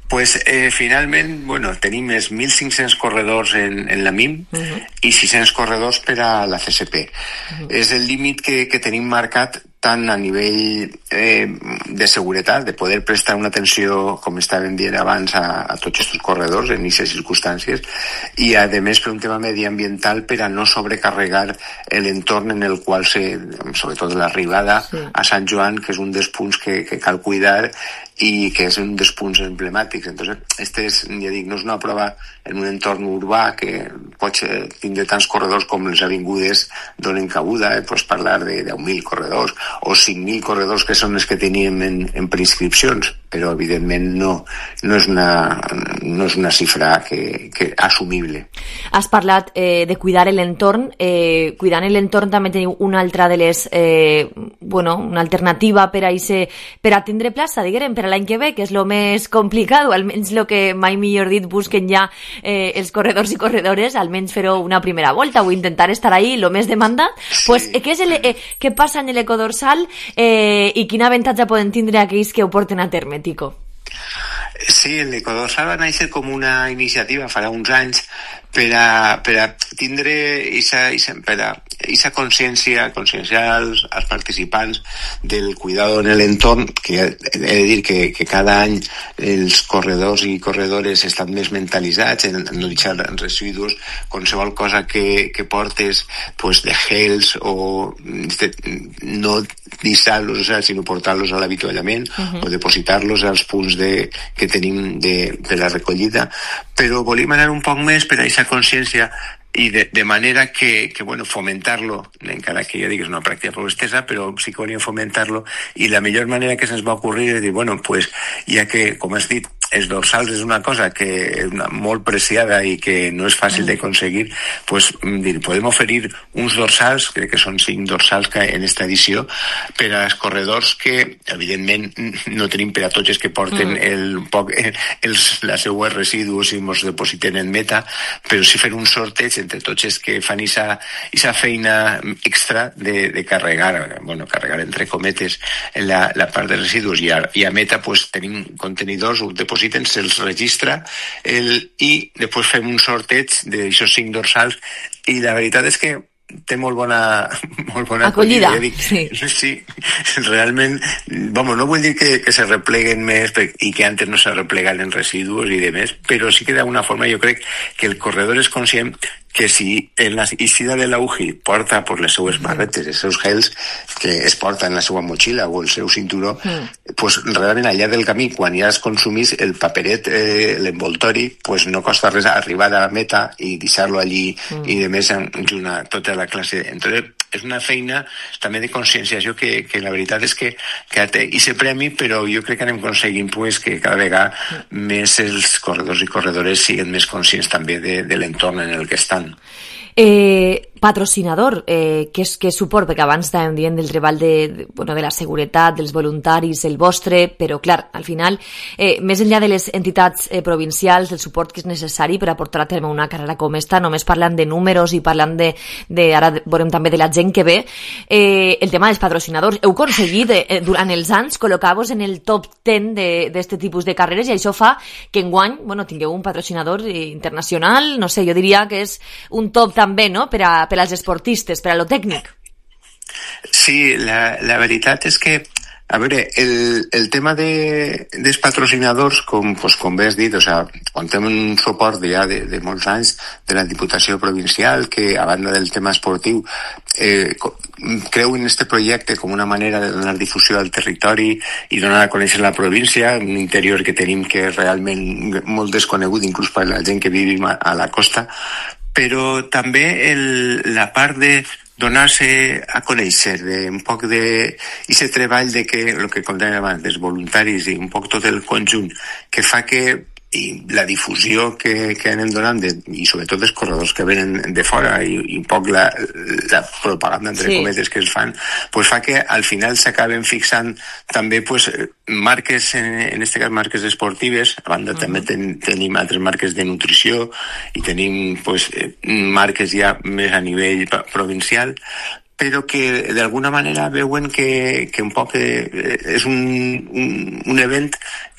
Pues eh, finalment, bueno, tenim els mil cinc-cents corredors en, en la M I M uh-huh. i sis-cents corredors per a la C S P. Uh-huh. És el límit que, que tenim marcat tant a nivell eh, de seguretat, de poder prestar una atenció, com estàvem dient abans, a, a tots aquests corredors en aquestes circumstàncies, i a més per un tema mediambiental per a no sobrecarregar l'entorn en el qual, se, sobretot l'arribada sí. a Sant Joan, que és un dels punts que, que cal cuidar i que és un dels punts emblemàtics. Entonces, este és, ja dic, no és una prova en un entorn urbà que pot tindre tants corredors com les avingudes donen cabuda, eh? Pots parlar de deu mil corredors o cinc mil corredors que són els que teníem en, en preinscripcions, però evidentment no, no, és, una, no és una xifra que, que assumible. Has parlat eh, de cuidar l'entorn. Eh, cuidant l'entorn també teniu una altra de les eh, bueno, una alternativa per a, ese, per a tindre plaça, diguem, per a l'any que ve, que és el més complicat, o almenys el que mai millor dit busquen ja eh, els corredors i corredores, almenys fer-ho una primera volta o intentar estar ahí el més demandat. Sí. Pues, eh, què, és el, eh, què passa en l'ecodorsal eh, i quin avantatge poden tindre aquells que ho porten a terme, Tico? Sí, l'ecodorsal va néixer com una iniciativa farà uns anys per a, per a tindre esa, esa, per a, esa consciència, conscienciar als, als participants del cuidado en l'entorn, que he de dir que, que cada any els corredors i corredores estan més mentalitzats en, en no deixar residus, qualsevol cosa que, que portes pues, de gels o de, no deixar-los, o sea, sinó portar-los a l'avituallament uh-huh. o depositar-los als punts de, que tenim de, de la recollida, però volíem anar un poc més per a aquesta consciència i de, de manera que, que bueno, fomentar-lo, encara que ja dic és una pràctica prou estesa, però sí que volíem fomentar-lo, i la millor manera que se'ns va ocorrir és dir, bueno, pues, ja que, com has dit, els dorsals és una cosa que és una, molt preciada i que no és fàcil d'aconseguir, pues, dir, podem oferir uns dorsals, crec que són cinc dorsals que en esta edició, per als corredors que, evidentment, no tenim per a tots els que porten mm. el, poc, els, la seua residus i ens depositen en meta, però sí fer un sorteig entre tots els que fan aquesta feina extra de, de carregar, bueno, carregar entre cometes la, la part de residus, i a, i a meta pues, tenim contenidors, un depositen, se'ls registra el, i després fem un sorteig d'aixòs cinc dorsals, i la veritat és que té molt bona, molt bona acollida. acollida. Sí. sí, realment, vamos, no vull dir que, que se repleguen més i que antes no se replegaven residus i demés, però sí que d'alguna forma jo crec que el corredor és conscient que si en la eixida de la U G I porta pues, les seues barretes, els seus gels que es porta en la seva motxilla o el seu cinturó, mm. pues, realment allà del camí, quan ja es consumís el paperet, eh, l'envoltori, pues, no costa res arribar a la meta i deixar-lo allí mm. i de més junt a tota la classe. Entonces, és una feina també de conscienciació que, que la veritat és que, que té aquest premi, però jo crec que anem aconseguint pues, que cada vegada mm. més els corredors i corredores siguin més conscients també de, de l'entorn en el que estan. Eh, patrocinador, eh, què és, què és suport? Perquè abans estàvem dient del treball de, de, bueno, de la seguretat, dels voluntaris, el vostre, però clar, al final, eh, més enllà de les entitats eh, provincials, del suport que és necessari per a portar a terme una carrera com esta, només parlant de números i parlant de, de ara veurem també de la gent que ve, eh, el tema dels patrocinadors. Heu aconseguit eh, durant els anys col·locar-vos en el top deu d'aquest tipus de carreres, i això fa que enguany, bueno, tingueu un patrocinador internacional, no sé, jo diria que és un top també, no?, per a per als esportistes, per a lo tècnic. Sí, la, la veritat és que, a veure, el, el tema de, dels patrocinadors, com, pues, com bé has dit, o sea, contem un suport ja de, de molts anys de la Diputació Provincial, que a banda del tema esportiu, eh, creu en este projecte com una manera de donar difusió al territori i donar a conèixer la província, un interior que tenim que és realment molt desconegut, inclús per la gent que vivim a, a la costa, però també el, la part de donar-se a conèixer, de un poc de aquest treball de que, el que contàvem abans, dels voluntaris i un poc tot el conjunt, que fa que i la difusió que, que anem donant de, i sobretot dels corredors que venen de fora i, i un poc la, la propaganda entre sí. cometes que es fan, pues fa que al final s'acaben fixant també pues, marques, en, en este cas marques esportives, a banda uh-huh. també ten, tenim altres marques de nutrició i tenim pues, marques ja més a nivell provincial, però que d'alguna manera veuen que, que un poc és un, un, un event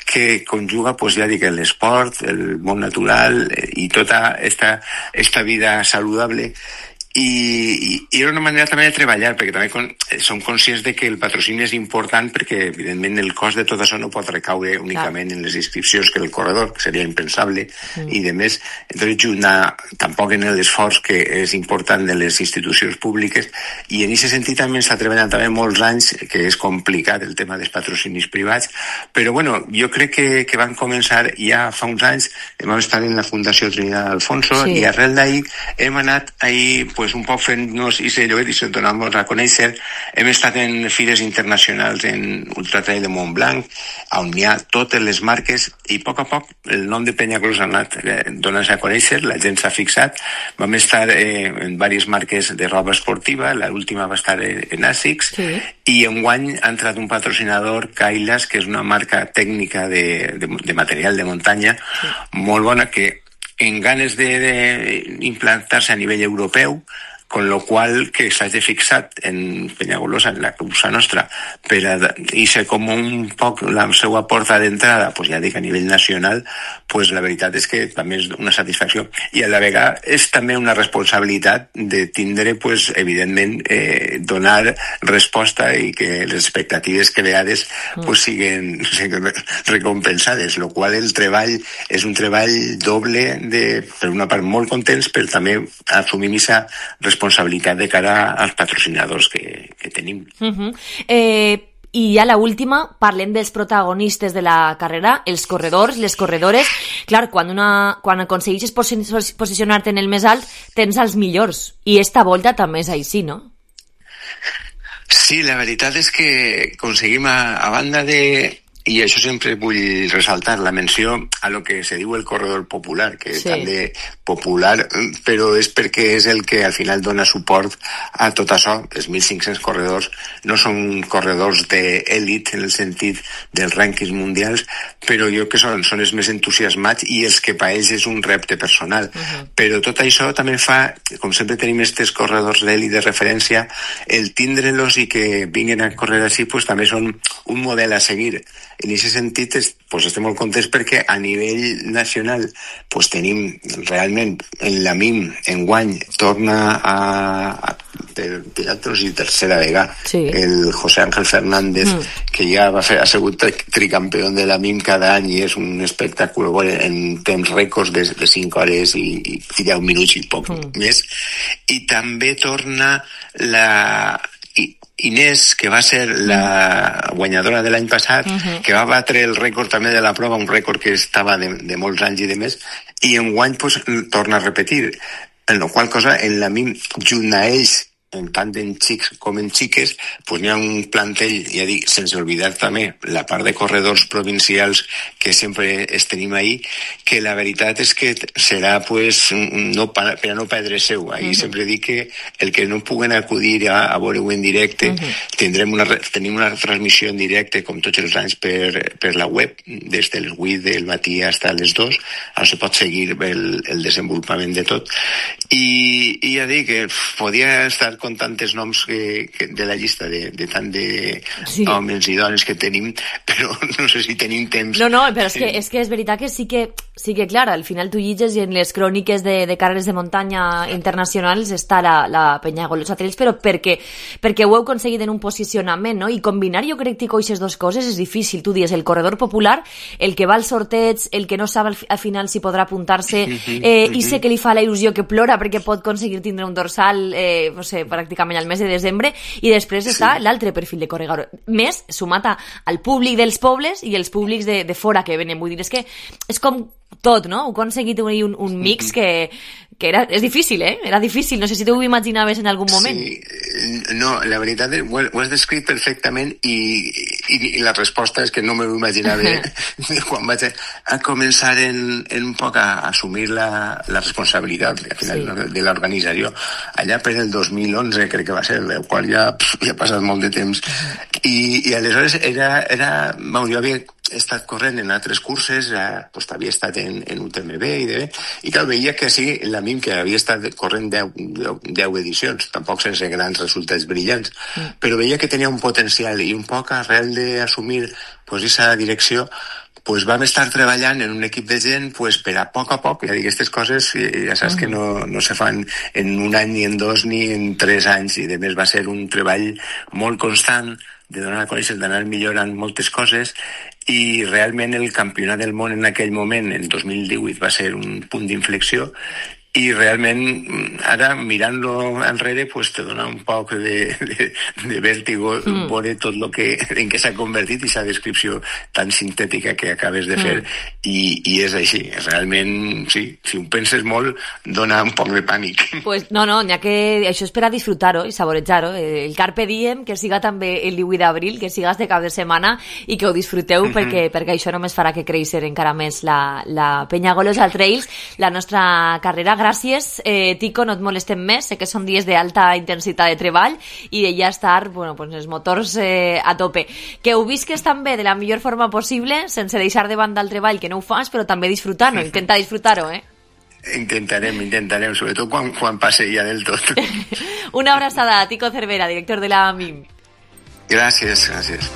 que conjuga, pues ja dic, l'esport, el món natural i tota esta, esta vida saludable. I, i, i era una manera també de treballar, perquè també con, som conscients de que el patrocini és important, perquè evidentment el cost de tot això no pot recaure únicament en les inscripcions que el corredor, que seria impensable, mm. i de més, entonces ajudar tampoc en l'esforç que és important de les institucions públiques, i en aquest sentit també s'ha treballat també molts anys, que és complicat el tema dels patrocinis privats, però bueno, jo crec que, que van començar ja fa uns anys, vam estar en la Fundació Trinidad Alfonso, sí. i arrel d'ahir hem anat ahir pues un poc fent-nos i lloguer i donar-nos a conèixer. Hem estat en fires internacionals en Ultra Trail de Montblanc, on hi ha totes les marques, i a poc a poc el nom de Penyagolosa ha anat donant-se a conèixer, la gent s'ha fixat. Vam estar eh, en diverses marques de roba esportiva, l'última va estar en ASICS, sí. i enguany ha entrat un patrocinador, Kailas, que és una marca tècnica de, de, de material de muntanya, sí. molt bona, que en ganes d'implantar-se a nivell europeu, con lo qual que s'hagi fixat en Penyagolosa, en la cursa nostra, per a i ser com un poc la seva porta d'entrada, pues ja dic, a nivell nacional, pues la veritat és que també és una satisfacció. I a la vegada és també una responsabilitat de tindre, pues, evidentment, eh, donar resposta i que les expectatives creades pues, siguen, siguen recompensades, lo qual el treball és un treball doble, de, per una part molt contents, però també assumim aquesta responsabilitat responsabilitat de cara als patrocinadors que, que tenim. Uh-huh. Eh, I ja la última, parlem dels protagonistes de la carrera, els corredors, les corredores. Clar, quan, una, quan aconsegueixes posi- posicionar-te en el més alt, tens els millors. I esta volta també és així, no? Sí, la veritat és que aconseguim, a, a banda de... I això sempre vull ressaltar, la menció a lo que se diu el corredor popular, que és sí. tant de popular, però és perquè és el que al final dona suport a tot això. Els mil cinc-cents corredors no són corredors d'elit en el sentit dels rànquings mundials, però jo que són, són els més entusiasmats i els que per ells és un repte personal. Uh-huh. Però tot això també fa, com sempre tenim aquests corredors d'elit de referència, el tindre-los i que vinguin a córrer així, pues, també són un model a seguir. En aquest sentit, pues, estem molt contents perquè a nivell nacional pues, tenim realment en la M I M enguany torna a, a per pilotos i tercera vegada sí. el José Ángel Fernández mm. que ja va fer, ha sigut tri tricampió de la M I M cada any i és un espectacle en temps rècords de, de cinc hores i, i deu minuts i poc mm. més, i també torna la Inés, que va ser la guanyadora de l'any passat, uh-huh. que va batre el rècord també de la prova, un rècord que estava de, de molts anys i de més, i enguany pues, torna a repetir, en la qual cosa en la M I M, junt a ells, en tant en xics com en xiques, pues n'hi ha un plantell, ja dic, sense oblidar també la part de corredors provincials que sempre es tenim ahí, que la veritat és que serà pues, no, per a no perdre seu. Ahí uh-huh. sempre dic que el que no puguen acudir a, a veure-ho en directe, uh-huh. tindrem una, tenim una transmissió en directe, com tots els anys, per, per la web, des del vuit del matí fins a les dos, on se pot seguir el, el desenvolupament de tot. I, i ja dic que podia estar con tantes noms que, que de la llista de, de tant de sí. homes i dones que tenim, però no sé si tenim temps. No, no, però és que és, que és veritat que sí que, sí que clar, al final tu llitges i en les cròniques de, de carreres de muntanya internacionals està la, la Penyagolosa Trails, però perquè, perquè ho heu aconseguit en un posicionament, no? I combinar jo crec que aquestes dues coses és difícil. Tu dius el corredor popular, el que va al sorteig, el que no sap al, al final si podrà apuntar-se, eh, i sé que li fa la il·lusió que plora perquè pot aconseguir tindre un dorsal, eh, no sé, pràcticament al mes de desembre, i després sí. està l'altre perfil de corredor, més sumat al públic dels pobles i els públics de, de fora que venen. Vull dir, és que és com tot, no? Heu aconseguit un, un mix que, que era, és difícil, eh? Era difícil, no sé si tu ho imaginaves en algun moment. Sí, no, la veritat és, ho, ho has descrit perfectament i, i, i la resposta és que no m'ho imaginava quan vaig a començar en, en un poc a assumir la, la responsabilitat al final sí. de l'organització. Allà per el dos mil onze crec que va ser, el qual ja, pff, ja ha passat molt de temps. I, i aleshores era, era, jo havia he estat corrent en altres curses, eh, pues, havia estat en, en U T M B i D B, i clar, veia que sí, la M I M, que havia estat corrent deu edicions, tampoc sense grans resultats brillants, mm. però veia que tenia un potencial i un poc arrel d'assumir pues, esa direcció, pues vam estar treballant en un equip de gent pues, per a poc a poc, ja dic, aquestes coses ja saps que no, no se fan en un any, ni en dos, ni en tres anys, i a més va ser un treball molt constant de donar a conèixer, d'anar millorant moltes coses, i realment el campionat del món en aquell moment, en dos mil divuit, va ser un punt d'inflexió, i realment ara mirant-lo enrere pues te dona un poc de, de, de vèrtigo mm. veure tot lo que, en què s'ha convertit i aquesta descripció tan sintètica que acabes de fer mm. i, i és així, realment sí, si ho penses molt dona un poc de pànic. Pues no, no, n'hi ha que això és per a disfrutar-ho i saborejar-ho, el Carpe Diem, que siga també el divuit d'abril, que siga este cap de setmana i que ho disfruteu mm-hmm. perquè, perquè això només farà que creixer encara més la, la Peñagolosa al Trails, la nostra carrera. Gràcies, eh, Tico, no et molestem més, sé que són dies d'alta intensitat de treball i de ja estar, bueno, pues, els motors eh, a tope. Que ho visques també de la millor forma possible, sense deixar de banda el treball, que no ho fas, però també disfrutar-ho, intenta disfrutar-ho, eh? Intentarem, intentarem, sobretot quan, quan passe ja del tot. Una abraçada a Tico Cervera, director de la M I M. Gràcies, gràcies.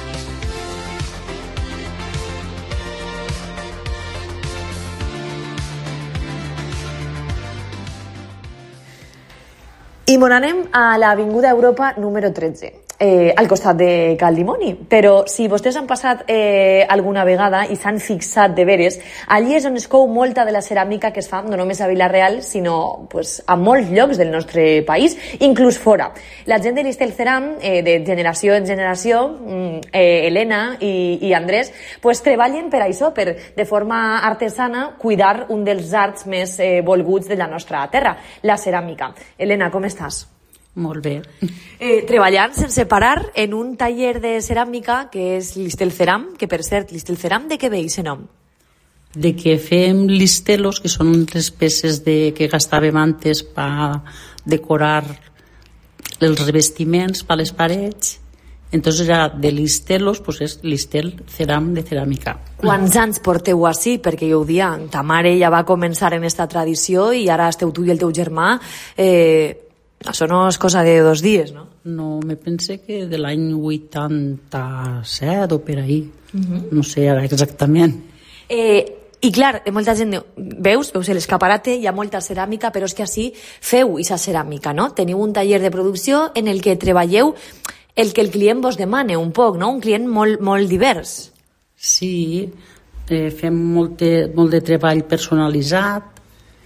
I mon anem a l'Avinguda Europa número tretze, eh, al costat de Cal Dimoni. Però si vostès han passat eh, alguna vegada i s'han fixat de veres, allí és on es cou molta de la ceràmica que es fa no només a Vila-real, sinó pues, a molts llocs del nostre país, inclús fora. La gent de l'Istel Ceram, eh, de generació en generació, eh, Helena i, i Andrés, pues, treballen per això, per de forma artesana cuidar un dels arts més eh, volguts de la nostra terra, la ceràmica. Helena, com estàs? Molt bé. Eh, treballant sense parar en un taller de ceràmica que és l'Istel Ceram, que per cert, l'Istel Ceram de què ve aquest nom? De que fem listelos, que són les peces de, que gastàvem antes per decorar els revestiments per les parets. Entonces era de listelos, pues és l'Istel Ceram de ceràmica. Quants anys porteu així? Perquè jo ho dia, ta mare ja va començar en esta tradició i ara esteu tu i el teu germà. Eh, això no és cosa de dos dies, no? No, me pense que de l'any vuitanta-set o per ahí. Uh-huh. No sé ara exactament. Eh, I clar, molta gent diu, veus, veus l'escaparate, hi ha molta ceràmica, però és que així feu aquesta ceràmica, no? Teniu un taller de producció en el que treballeu el que el client vos demane un poc, no? Un client molt, molt divers. Sí, eh, fem molt de, molt de treball personalitzat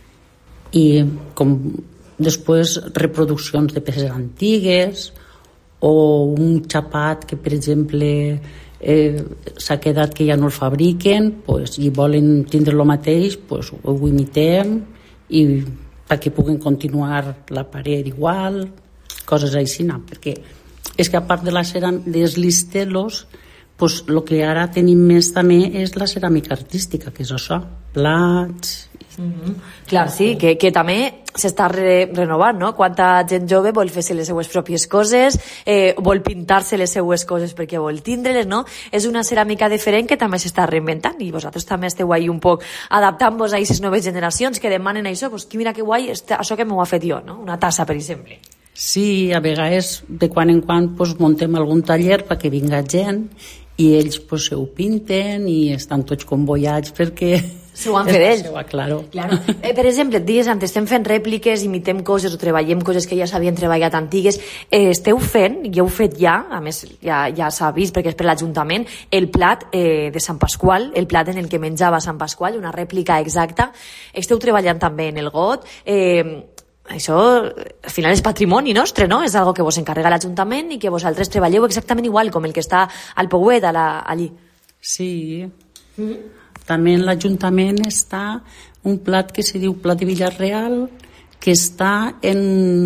i com després reproduccions de peces antigues o un xapat que per exemple eh, s'ha quedat que ja no el fabriquen pues, i volen tindre el mateix, pues, ho imitem i perquè puguen continuar la paret igual, coses així, no? Perquè és que a part de la ceràm, dels listelos, pues, el que ara tenim més també és la ceràmica artística, que és això, plats. Mm-hmm. Clar, sí, que, que també s'està re renovant, no? Quanta gent jove vol fer-se les seues pròpies coses, eh, vol pintar-se les seues coses perquè vol tindre-les, no? És una ceràmica diferent que també s'està reinventant i vosaltres també esteu ahí un poc adaptant-vos a aquestes noves generacions que demanen això, pues, mira que guai, això que m'ho ha fet jo, no? Una tassa, per exemple. Sí, a vegades de quan en quan pues, muntem algun taller perquè vinga gent i ells pues, se ho pinten i estan tots convoiats perquè se ho han fet ells. Claro. Claro. Eh, per exemple, et digues antes, estem fent rèpliques, imitem coses o treballem coses que ja s'havien treballat antigues. Eh, esteu fent, i heu fet ja, a més ja, ja s'ha vist perquè és per l'Ajuntament, el plat eh, de Sant Pasqual, el plat en el que menjava Sant Pasqual, una rèplica exacta. Esteu treballant també en el got. Eh, això al final és patrimoni nostre, no? És algo que vos encarrega l'Ajuntament i que vosaltres treballeu exactament igual com el que està al Pouet, a la, allí. Sí. Mm-hmm. També en l'Ajuntament està un plat que se diu plat de Vila-real, que està en,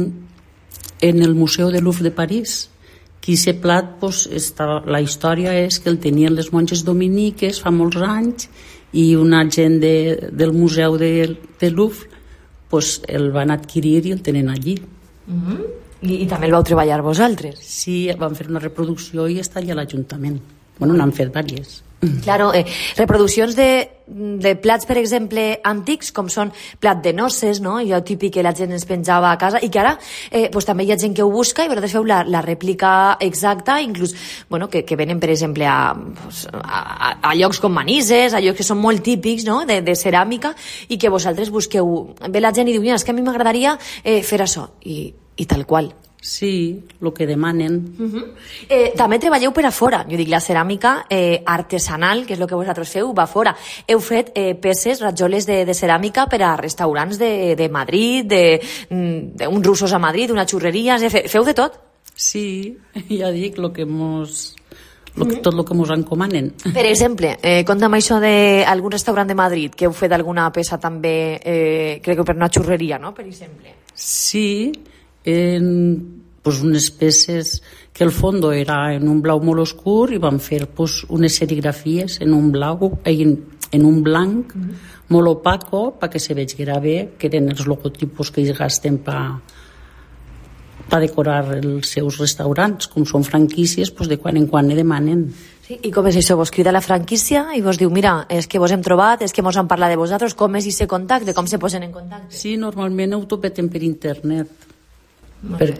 en el Museu de Louvre de París. Que aquest plat, pues, està, la història és que el tenien les monges dominiques fa molts anys i una gent de, del Museu de, de Louvre pues, el van adquirir i el tenen allí. Mm-hmm. I, I també el vau treballar vosaltres? Sí, vam fer una reproducció i està allà a l'Ajuntament. Bueno, n'han fet diverses. Claro, eh, reproduccions de, de plats, per exemple, antics, com són plat de noces, no? Jo típic que la gent ens penjava a casa, i que ara eh, pues, també hi ha gent que ho busca i vosaltres feu la, la rèplica exacta, inclús, bueno, que, que venen, per exemple, a, pues, a, a llocs com Manises, a llocs que són molt típics, no?, de, de ceràmica, i que vosaltres busqueu. Ve la gent i diu, mira, és que a mi m'agradaria eh, fer això, i, i tal qual. Sí, el que demanen. Uh-huh. eh, també treballeu per a fora. Jo dic, la ceràmica eh, artesanal, que és el que vosaltres feu, va fora. Heu fet eh, peces, rajoles de, de ceràmica per a restaurants de, de Madrid, d'uns russos a Madrid, una xurreria, feu de tot? Sí, ja dic, lo que mos... Lo que, tot el que ens encomanen. Per exemple, eh, conta'm això d'algun restaurant de Madrid, que heu fet alguna peça també, eh, crec que per una xurreria, no?, per exemple. Sí, en pues, unes peces que el fondo era en un blau molt oscur i vam fer pues, unes serigrafies en un blau, en, en un blanc mm -hmm. molt opaco perquè se veiguera bé, que eren els logotipos que ells gasten per pa decorar els seus restaurants, com són franquícies, pues, de quan en quan ne demanen. Sí, i com és això? Vos crida la franquícia i vos diu, mira, és que vos hem trobat, és que mos han parlat de vosaltres, com és aquest contacte, com se posen en contacte? Sí, normalment ho topeten per internet. Per,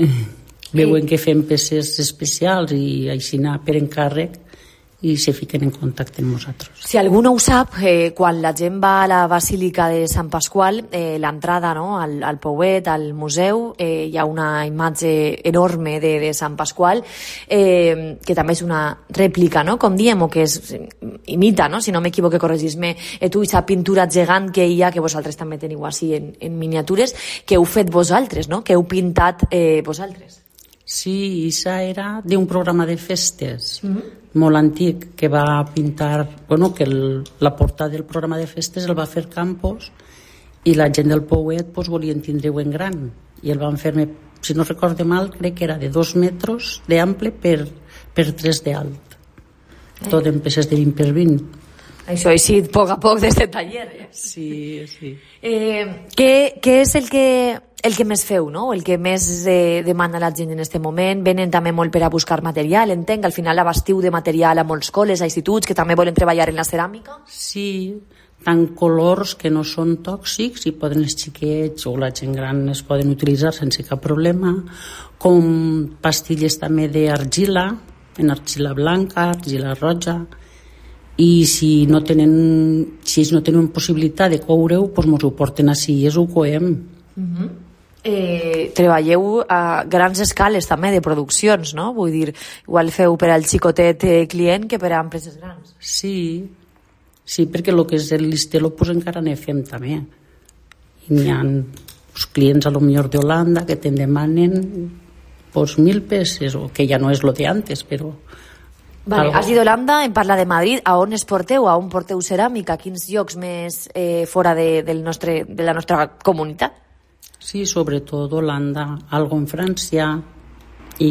veuen que fem peces especials i així anar per encàrrec i se fiquen en contacte amb nosaltres. Si algú no ho sap, eh, quan la gent va a la Basílica de Sant Pasqual, eh, l'entrada, no?, al, al Pouet, al museu, eh, hi ha una imatge enorme de, de Sant Pasqual, eh, que també és una rèplica, no?, com diem, o que és, imita, no?, si no m'equivoque, corregis-me, eh, tu, aquesta pintura gegant que hi ha, que vosaltres també teniu així en, en miniatures, que heu fet vosaltres, no?, que heu pintat eh, vosaltres. Sí, això era d'un programa de festes Mm-hmm. molt antic, que va pintar, bueno, que el, la portada del programa de festes el va fer Campos i la gent del Pouet pues, volien tindre-ho en gran i el van fer, si no recorde mal, crec que era de dos metres d'ample per, per tres d'alt, eh. Tot en peces de vint per vint. Això ha eixit a poc a poc des de taller. Eh? Sí, sí. Eh, què, què és el que, el que més feu, no? El que més eh, demana la gent en aquest moment? Venen també molt per a buscar material, entenc, al final abastiu de material a molts col·les, a instituts, que també volen treballar en la ceràmica? Sí, tant colors que no són tòxics i poden els xiquets o la gent gran es poden utilitzar sense cap problema, com pastilles també d'argila, en argila blanca, argila roja, i si no tenen, si ells no tenen possibilitat de coure-ho, doncs mos ho porten així i és ho coem. Uh-huh. eh, treballeu a grans escales també de produccions, no? Vull dir, igual feu per al xicotet eh, client que per a empreses grans. Sí, sí, perquè el que és el listelo pues, encara ne fem també. I n'hi ha pues, clients a lo millor d'Holanda que te'n demanen pues, mil peces, o que ja no és lo de antes, però... Vale, has dit Holanda, em parla de Madrid. A on es porteu? A on porteu ceràmica? Quins llocs més eh, fora de, del nostre, de la nostra comunitat? Sí, sobretot Holanda, algo en França i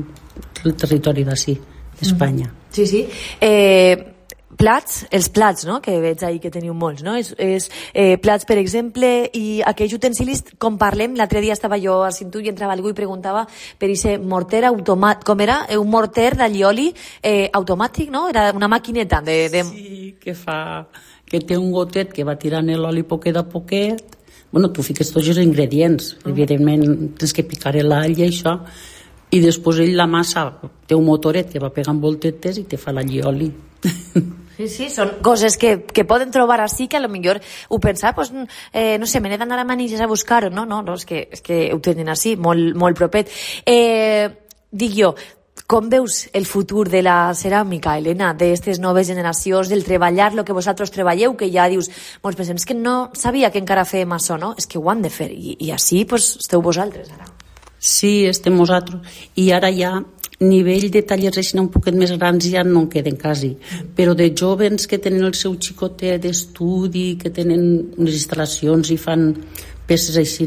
el territori d'ací, d'Espanya. Mm. Sí, sí. Eh, plats, els plats, no?, que veig ahí que teniu molts, no? És, és eh, plats, per exemple, i aquells utensilis, com parlem, l'altre dia estava jo al Cintu i entrava algú i preguntava per aquest morter automàtic, com era? Un morter d'allioli eh, automàtic, no? Era una maquineta de, de... Sí, que fa... que té un gotet que va tirant l'oli poquet a poquet. Bueno, tu fiques tots els ingredients, uh-huh. Evidentment tens que picar l'all i això, i després ell la massa té un motoret que va pegant voltetes i te fa l'allioli. Sí, sí, són coses que, que poden trobar així, que a lo millor ho pensar, pues, eh, no sé, me n'he d'anar a Manises a buscar-ho, no, no, no, és que, és que ho tenen així, molt, molt propet. Eh, dic jo, com veus el futur de la ceràmica, Helena, d'aquestes noves generacions, del treballar, el que vosaltres treballeu, que ja dius, molts pensem, és que no sabia que encara fèiem això, no? És que ho han de fer, i, i així pues, esteu vosaltres, ara. Sí, estem nosaltres, i ara ja nivell de tallers així un poquet més grans ja no en queden quasi, però de joves que tenen el seu xicotet d'estudi, que tenen unes instal·lacions i fan peces així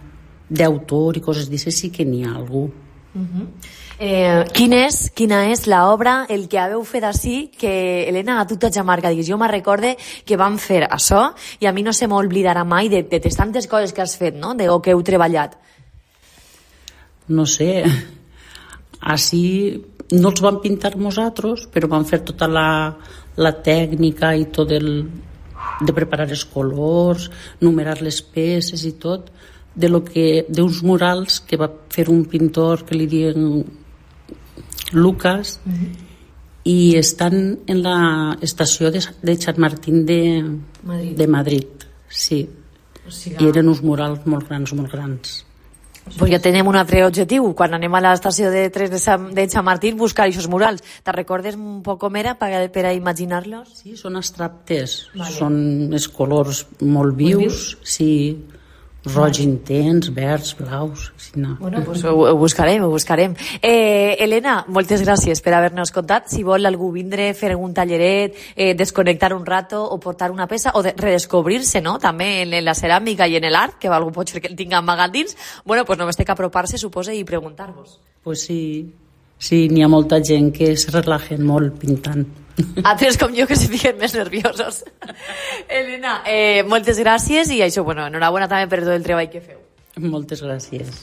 d'autor i coses d'aixes, sí que n'hi ha algú. Uh-huh. eh, quin és, quina és l'obra, el que haveu fet així, que Helena, a tu t'haig marcat, digues, jo me recorde que vam fer això i a mi no se m'oblidarà mai de, de tantes coses que has fet, no?, de, o que heu treballat. No sé... Així, no els vam pintar nosaltres, però vam fer tota la, la tècnica i tot el de preparar els colors, numerar les peces i tot, de lo que d'uns murals que va fer un pintor que li diuen Lucas, mm-hmm. i estan en la estació de, de Sant Martín de Madrid, de Madrid sí. O sigui, i eren uns murals molt grans, molt grans. Pues ja tenim un altre objectiu, quan anem a l'estació de tres de Sant, de Sant Martín, buscar aquests murals. Te recordes un poc com era per, per a imaginar-los? Sí, són abstractes, vale. Són els colors molt vius, vius? Sí, roig vale. Intens, verds, blaus. Sí, no. Bueno, pues ho, ho buscarem, ho buscarem. Eh, Helena, moltes gràcies per haver-nos contat. Si vol algú vindre, fer un talleret, eh, desconnectar un rato o portar una peça o de redescobrir-se, no?, també en la ceràmica i en l'art, que algú pot ser que el tinga amagat dins, bueno, pues només té que apropar-se, suposa, i preguntar-vos. Pues sí, sí, n'hi ha molta gent que es relajen molt pintant. Altres com jo que se fiquen més nerviosos. Helena, eh, moltes gràcies i això, bueno, enhorabona també per tot el treball que feu. Moltes gràcies.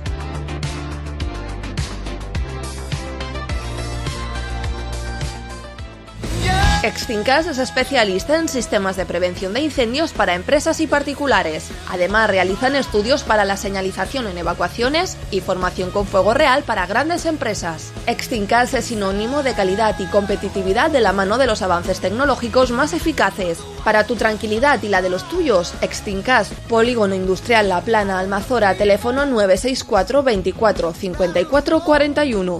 Extincas es especialista en sistemas de prevención de incendios para empresas y particulares. Además, realizan estudios para la señalización en evacuaciones y formación con fuego real para grandes empresas. Extincas es sinónimo de calidad y competitividad de la mano de los avances tecnológicos más eficaces. Para tu tranquilidad y la de los tuyos, Extincas, Polígono Industrial La Plana, Almazora, teléfono nueve seis cuatro veinticuatro cincuenta y cuatro cuarenta y uno.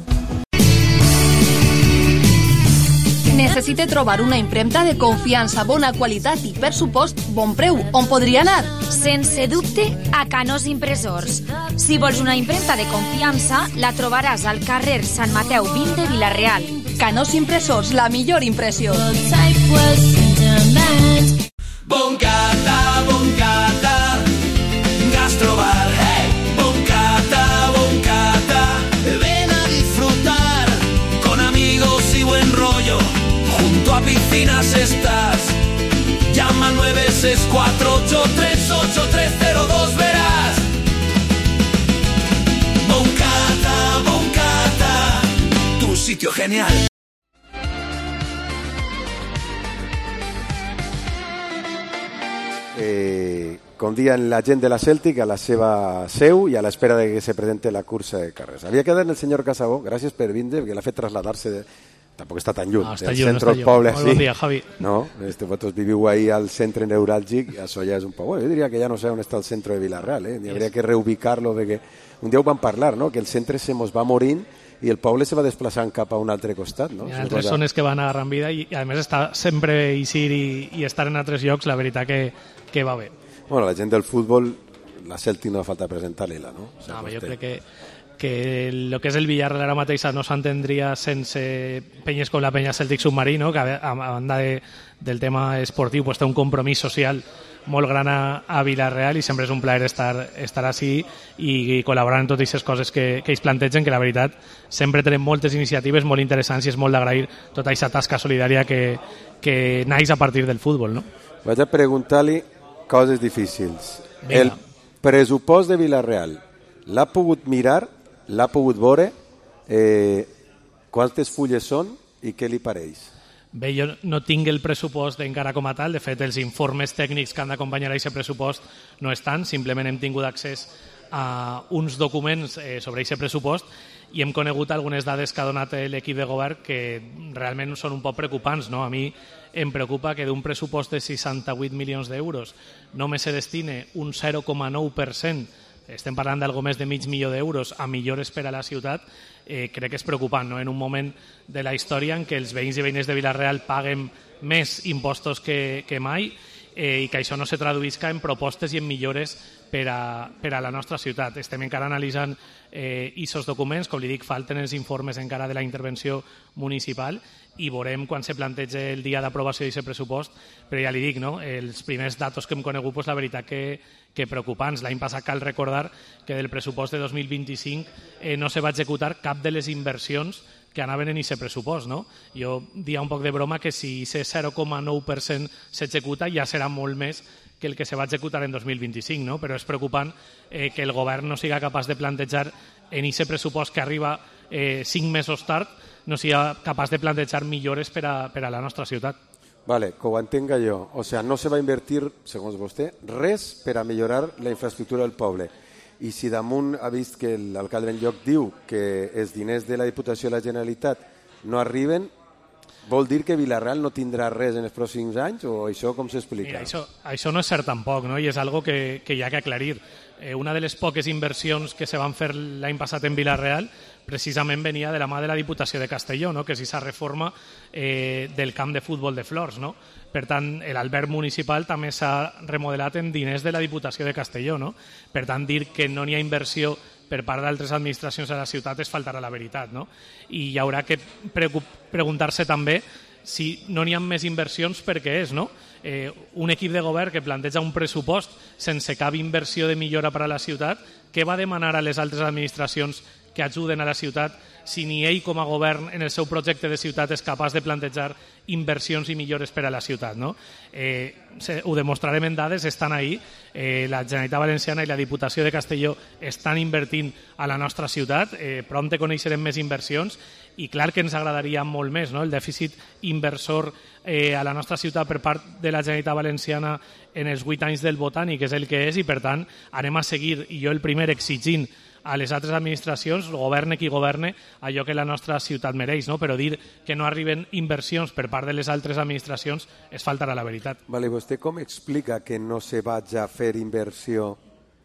Necessite trobar una impremta de confiança, bona qualitat i, per supost, bon preu. On podria anar? Sense dubte, a Canós Impressors. Si vols una impremta de confiança, la trobaràs al carrer Sant Mateu vint de Vila-real. Canós Impressors, la millor impressió. Boncata, boncata, gastrobar. Hey! Boncata, boncata, ven a disfrutar con amigos y buen rollo. Junto a piscinas estás. Llama al nueve seis cuatro ocho tres ocho tres cero dos, verás. Boncata, boncata, tu sitio genial. Eh, con día en la gent de la Celtic a la seva seu i a l'espera de que se presente la cursa de carrers. Havia quedat el senyor Casabó, gràcies per vindre, perquè l'ha fet traslladar-se de... Tampoc està tan lluny, no, està del lluny, centre no del poble. Molt bon dia, Javi. No, este, vosaltres viviu ahí al centre neuràlgic, això ja és un poc... Bueno, jo diria que ja no sé on està el centre de Vila-real, eh? Ni hauria que reubicar-lo, perquè un dia ho vam parlar, no?, que el centre se mos va morint i el poble se va desplaçant cap a un altre costat, no? Hi ha altres zones que van agarrant vida i, a més, està sempre eixir i, i estar en altres llocs, la veritat que, que va bé. Bueno, la gent del futbol, la Celtic no fa falta presentar-li-la, no? O sea, no, jo crec que que el que és el Villarreal ara mateix no s'entendria sense penyes com la penya Celtic Submarí, no? Que a, a banda de, del tema esportiu pues, té un compromís social molt gran a, a Villarreal i sempre és un plaer estar, estar així i, i col·laborar en totes aquestes coses que, que ells plantegen, que la veritat sempre tenen moltes iniciatives molt interessants i és molt d'agrair tota aquesta tasca solidària que, que naix a partir del futbol, no? Vaig a preguntar-li coses difícils. Vinga. El pressupost de Villarreal l'ha pogut mirar, l'ha pogut veure, eh, quantes fulles són i què li pareix? Bé, jo no tinc el pressupost encara com a tal, de fet els informes tècnics que han d'acompanyar a aquest pressupost no estan, simplement hem tingut accés a uns documents eh, sobre aquest pressupost i hem conegut algunes dades que ha donat l'equip de govern que realment són un poc preocupants, no? A mi em preocupa que d'un pressupost de seixanta-vuit milions d'euros només se destine un zero coma nou per cent, estem parlant d'algo més de mig milió d'euros a millores per a la ciutat, eh, crec que és preocupant, no? En un moment de la història en què els veïns i veïnes de Vila-real paguen més impostos que, que mai eh, i que això no se traduïsca en propostes i en millores per a, per a la nostra ciutat. Estem encara analitzant eh, aquests documents, com li dic, falten els informes encara de la intervenció municipal i veurem quan se planteja el dia d'aprovació d'aquest pressupost, però ja li dic, no? Els primers datos que hem conegut, pues, la veritat que, que preocupants. L'any passat cal recordar que del pressupost de dos mil vint-i-cinc eh, no se va executar cap de les inversions que anaven en aquest pressupost, no? Jo dia un poc de broma que si aquest zero coma nou per cent s'executa ja serà molt més que el que se va executar en dos mil vint-i-cinc, no? Però és preocupant eh, que el govern no siga capaç de plantejar en aquest pressupost que arriba eh, cinc mesos tard, no sigui capaç de plantejar millores per a, per a la nostra ciutat. Vale, que ho entenga jo. O sea, no se va a invertir, segons vostè, res per a millorar la infraestructura del poble. I si damunt ha vist que l'alcalde en lloc diu que els diners de la Diputació de la Generalitat no arriben, vol dir que Vila-real no tindrà res en els pròxims anys o això com s'explica? Mira, això, això no és cert tampoc, no? I és algo que, que hi ha que aclarir. Eh, una de les poques inversions que se van fer l'any passat en Vila-real precisament venia de la mà de la Diputació de Castelló, no? Que és aquesta reforma eh, del camp de futbol de Flors. No? Per tant, l'alberg municipal també s'ha remodelat en diners de la Diputació de Castelló. No? Per tant, dir que no n'hi ha inversió per part d'altres administracions a la ciutat és faltar a la veritat. No? I hi haurà que preguntar-se també si no n'hi ha més inversions per què és, no? Eh, un equip de govern que planteja un pressupost sense cap inversió de millora per a la ciutat, què va demanar a les altres administracions que ajuden a la ciutat si ni ell com a govern en el seu projecte de ciutat és capaç de plantejar inversions i millores per a la ciutat, no? Eh, se, ho demostrarem en dades, estan ahí. Eh, la Generalitat Valenciana i la Diputació de Castelló estan invertint a la nostra ciutat, eh, prompte coneixerem més inversions i clar que ens agradaria molt més, no? El dèficit inversor eh, a la nostra ciutat per part de la Generalitat Valenciana en els vuit anys del Botànic és el que és i per tant anem a seguir, i jo el primer, exigint a les altres administracions, governe qui governe, allò que la nostra ciutat mereix, no? Però dir que no arriben inversions per part de les altres administracions és faltar a la veritat. Vale, vostè com explica que no se vagi a fer inversió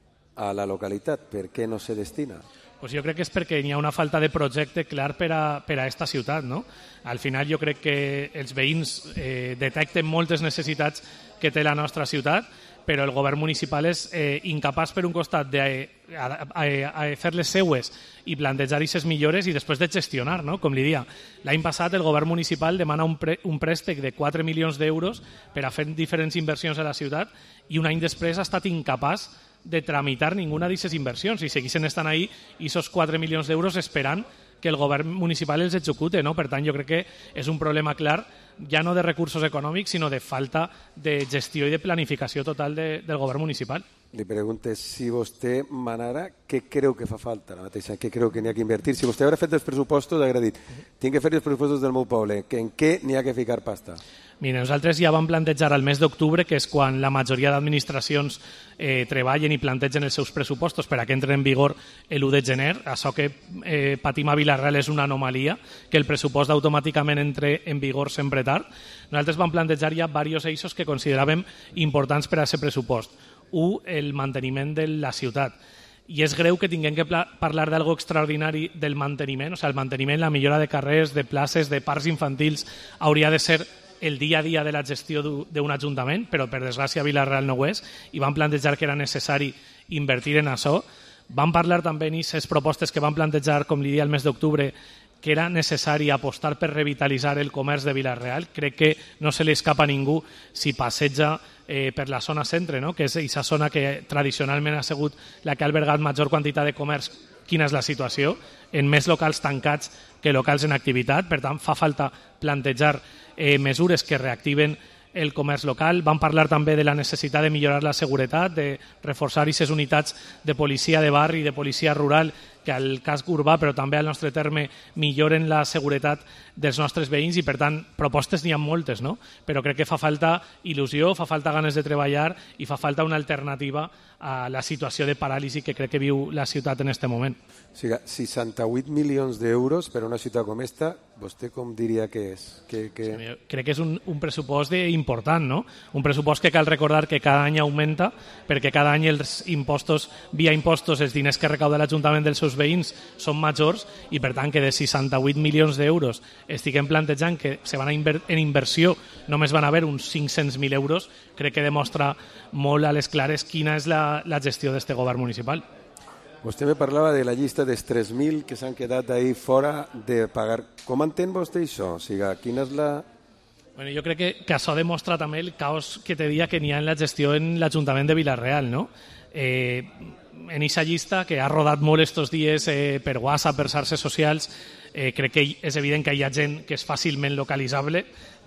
a la localitat? Per què no se destina? Pues jo crec que és perquè hi ha una falta de projecte clar per a, per a esta ciutat, no? Al final jo crec que els veïns eh, detecten moltes necessitats que té la nostra ciutat, però el govern municipal és eh, incapaç per un costat de eh, a, a, a fer les seues i plantejar aquestes millores i després de gestionar, no? Com li dia, l'any passat el govern municipal demana un, pre, un préstec de quatre milions d'euros per a fer diferents inversions a la ciutat i un any després ha estat incapaç de tramitar ninguna d'aquestes inversions i segueixen estant ahí i esos quatre milions d'euros esperant que el govern municipal els execute, no? Per tant, jo crec que és un problema clar, ja no de recursos econòmics, sinó de falta de gestió i de planificació total de, del govern municipal. Li pregunte si vostè manara què creu que fa falta la mateixa, què creu que n'hi ha que invertir. Si vostè haurà fet els pressupostos, haurà dit, tinc que fer els pressupostos del meu poble, que en què n'hi ha que ficar pasta? Mira, nosaltres ja vam plantejar al mes d'octubre, que és quan la majoria d'administracions eh, treballen i plantegen els seus pressupostos per a que entren en vigor l'u de gener. Això que eh, patim a Vila-real és una anomalia, que el pressupost automàticament entre en vigor sempre tard. Nosaltres vam plantejar ja diversos eixos que consideràvem importants per a aquest pressupost. Un, el manteniment de la ciutat. I és greu que tinguem que parlar d'algo extraordinari del manteniment, o sigui, el manteniment, la millora de carrers, de places, de parcs infantils, hauria de ser el dia a dia de la gestió d'un ajuntament, però per desgràcia Vila-real no ho és, i van plantejar que era necessari invertir en això. Vam parlar també en aquestes propostes que van plantejar, com li dia, el mes d'octubre, que era necessari apostar per revitalitzar el comerç de Vila-real. Crec que no se li escapa a ningú si passeja eh, per la zona centre, no? Que és aquesta zona que tradicionalment ha sigut la que ha albergat major quantitat de comerç. Quina és la situació? En més locals tancats que locals en activitat. Per tant, fa falta plantejar eh, mesures que reactiven el comerç local. Vam parlar també de la necessitat de millorar la seguretat, de reforçar aquestes unitats de policia de barri i de policia rural que al casc urbà, però també al nostre terme, milloren la seguretat dels nostres veïns i, per tant, propostes n'hi ha moltes, no? Però crec que fa falta il·lusió, fa falta ganes de treballar i fa falta una alternativa a la situació de paràlisi que crec que viu la ciutat en aquest moment. O sigui, seixanta-vuit milions d'euros per a una ciutat com esta, vostè com diria que és? Que, que... Sí, crec que és un, un pressupost important, no? Un pressupost que cal recordar que cada any augmenta, perquè cada any els impostos, via impostos, els diners que recauda l'Ajuntament dels seus veïns són majors i, per tant, que de seixanta-vuit milions d'euros estiguem plantejant que se van a inver en inversió només van haver uns cinc-cents mil euros, crec que demostra molt a les clares quina és la, la gestió d'este govern municipal. Vostè me parlava de la llista dels tres mil que s'han quedat ahí fora de pagar. Com entén vostè això? O sigui, quina és la... Bueno, jo crec que, que això demostra també el caos que te dia que n'hi ha en la gestió en l'Ajuntament de Vila-real, no? Eh, en aquesta llista, que ha rodat molt estos dies eh, per WhatsApp, per xarxes socials, eh, crec que és evident que hi ha gent que és fàcilment localitzable,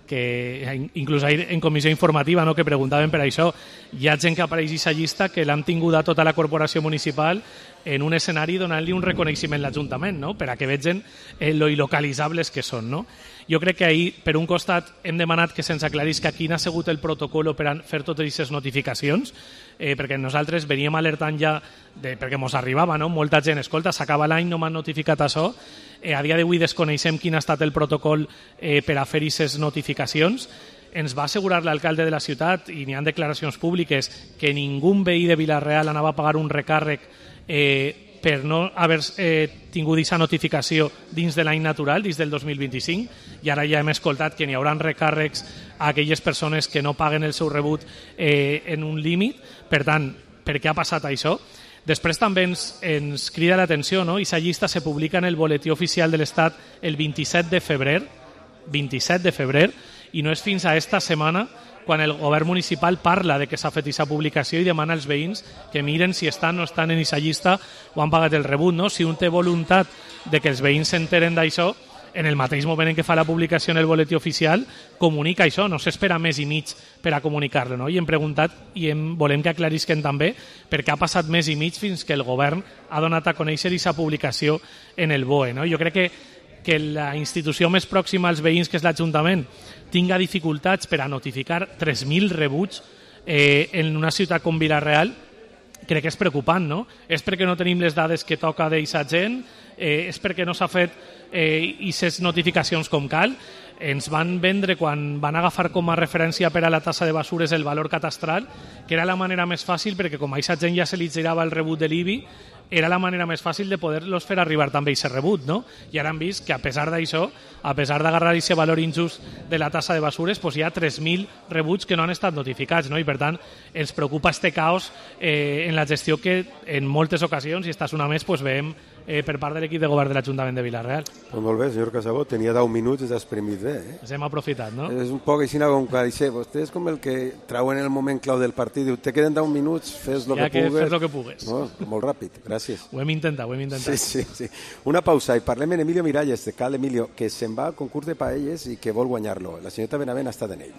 que inclús ahir en comissió informativa, no?, que preguntaven per això. Hi ha gent que apareix a aquesta llista que l'han tingut a tota la corporació municipal en un escenari donant-li un reconeixement a l'Ajuntament, no?, per a que vegin eh, lo il·localitzables que són, no? Jo crec que ahir, per un costat, hem demanat que se'ns aclarisca quin ha sigut el protocol per a fer totes aquestes notificacions, eh, perquè nosaltres veníem alertant ja, de, perquè mos arribava, no?, molta gent, escolta, s'acaba l'any, no m'han notificat això, eh, a dia d'avui desconeixem quin ha estat el protocol eh, per a fer aquestes notificacions. Ens va assegurar l'alcalde de la ciutat, i n'hi ha declaracions públiques, que ningú veí de Vila-real anava a pagar un recàrrec eh, per no haver eh, tingut aquesta notificació dins de l'any natural, dins del dos mil vint-i-cinc, i ara ja hem escoltat que n'hi haurà recàrrecs a aquelles persones que no paguen el seu rebut eh, en un límit. Per tant, per què ha passat això? Després també ens, ens crida l'atenció, no? Aquesta llista se publica en el boletí oficial de l'Estat el vint-i-set de febrer, vint-i-set de febrer, i no és fins a esta setmana quan el govern municipal parla de que s'ha fet aquesta publicació i demana als veïns que miren si estan o no estan en aquesta llista o han pagat el rebut, no? Si un té voluntat de que els veïns s'enteren d'això, en el mateix moment en què fa la publicació en el boletí oficial, comunica això, no s'espera més i mig per a comunicar-lo, no? I hem preguntat i hem, volem que aclarisquen també per què ha passat més i mig fins que el govern ha donat a conèixer aquesta publicació en el B O E, no? Jo crec que que la institució més pròxima als veïns, que és l'Ajuntament, tinga dificultats per a notificar tres mil rebuts eh, en una ciutat com Vila-real, crec que és preocupant, no? És perquè no tenim les dades que toca d'aquesta gent, eh, és perquè no s'ha fet aquestes eh, notificacions com cal. Ens van vendre, quan van agafar com a referència per a la tassa de basures el valor catastral, que era la manera més fàcil, perquè com a aquesta gent ja se li girava el rebut de l'I B I, era la manera més fàcil de poder-los fer arribar també aquest rebut, no? I ara hem vist que a pesar d'això, a pesar d'agarrar aquest valor injust de la tassa de basures, doncs hi ha tres mil rebuts que no han estat notificats, no? I per tant ens preocupa este caos eh, en la gestió que en moltes ocasions, i esta és una més, doncs veiem eh, per part de l'equip de govern de l'Ajuntament de Vila-real. Pues molt bé, senyor Casabó, tenia deu minuts i s'ha exprimit bé. Eh? Els hem aprofitat, no? És un poc així com que dice, vostè és com el que trau en el moment clau del partit, diu, te queden deu minuts, fes lo ja que, que pugues. Fes lo que pugues. No? Molt ràpid, gràcies. Ho hem intentat, ho hem intentat. Sí, sí, sí. Una pausa i parlem en Emilio Miralles, de Cal Emilio, que se'n va al concurs de paelles i que vol guanyar-lo. La senyora Benavent ha estat en ell.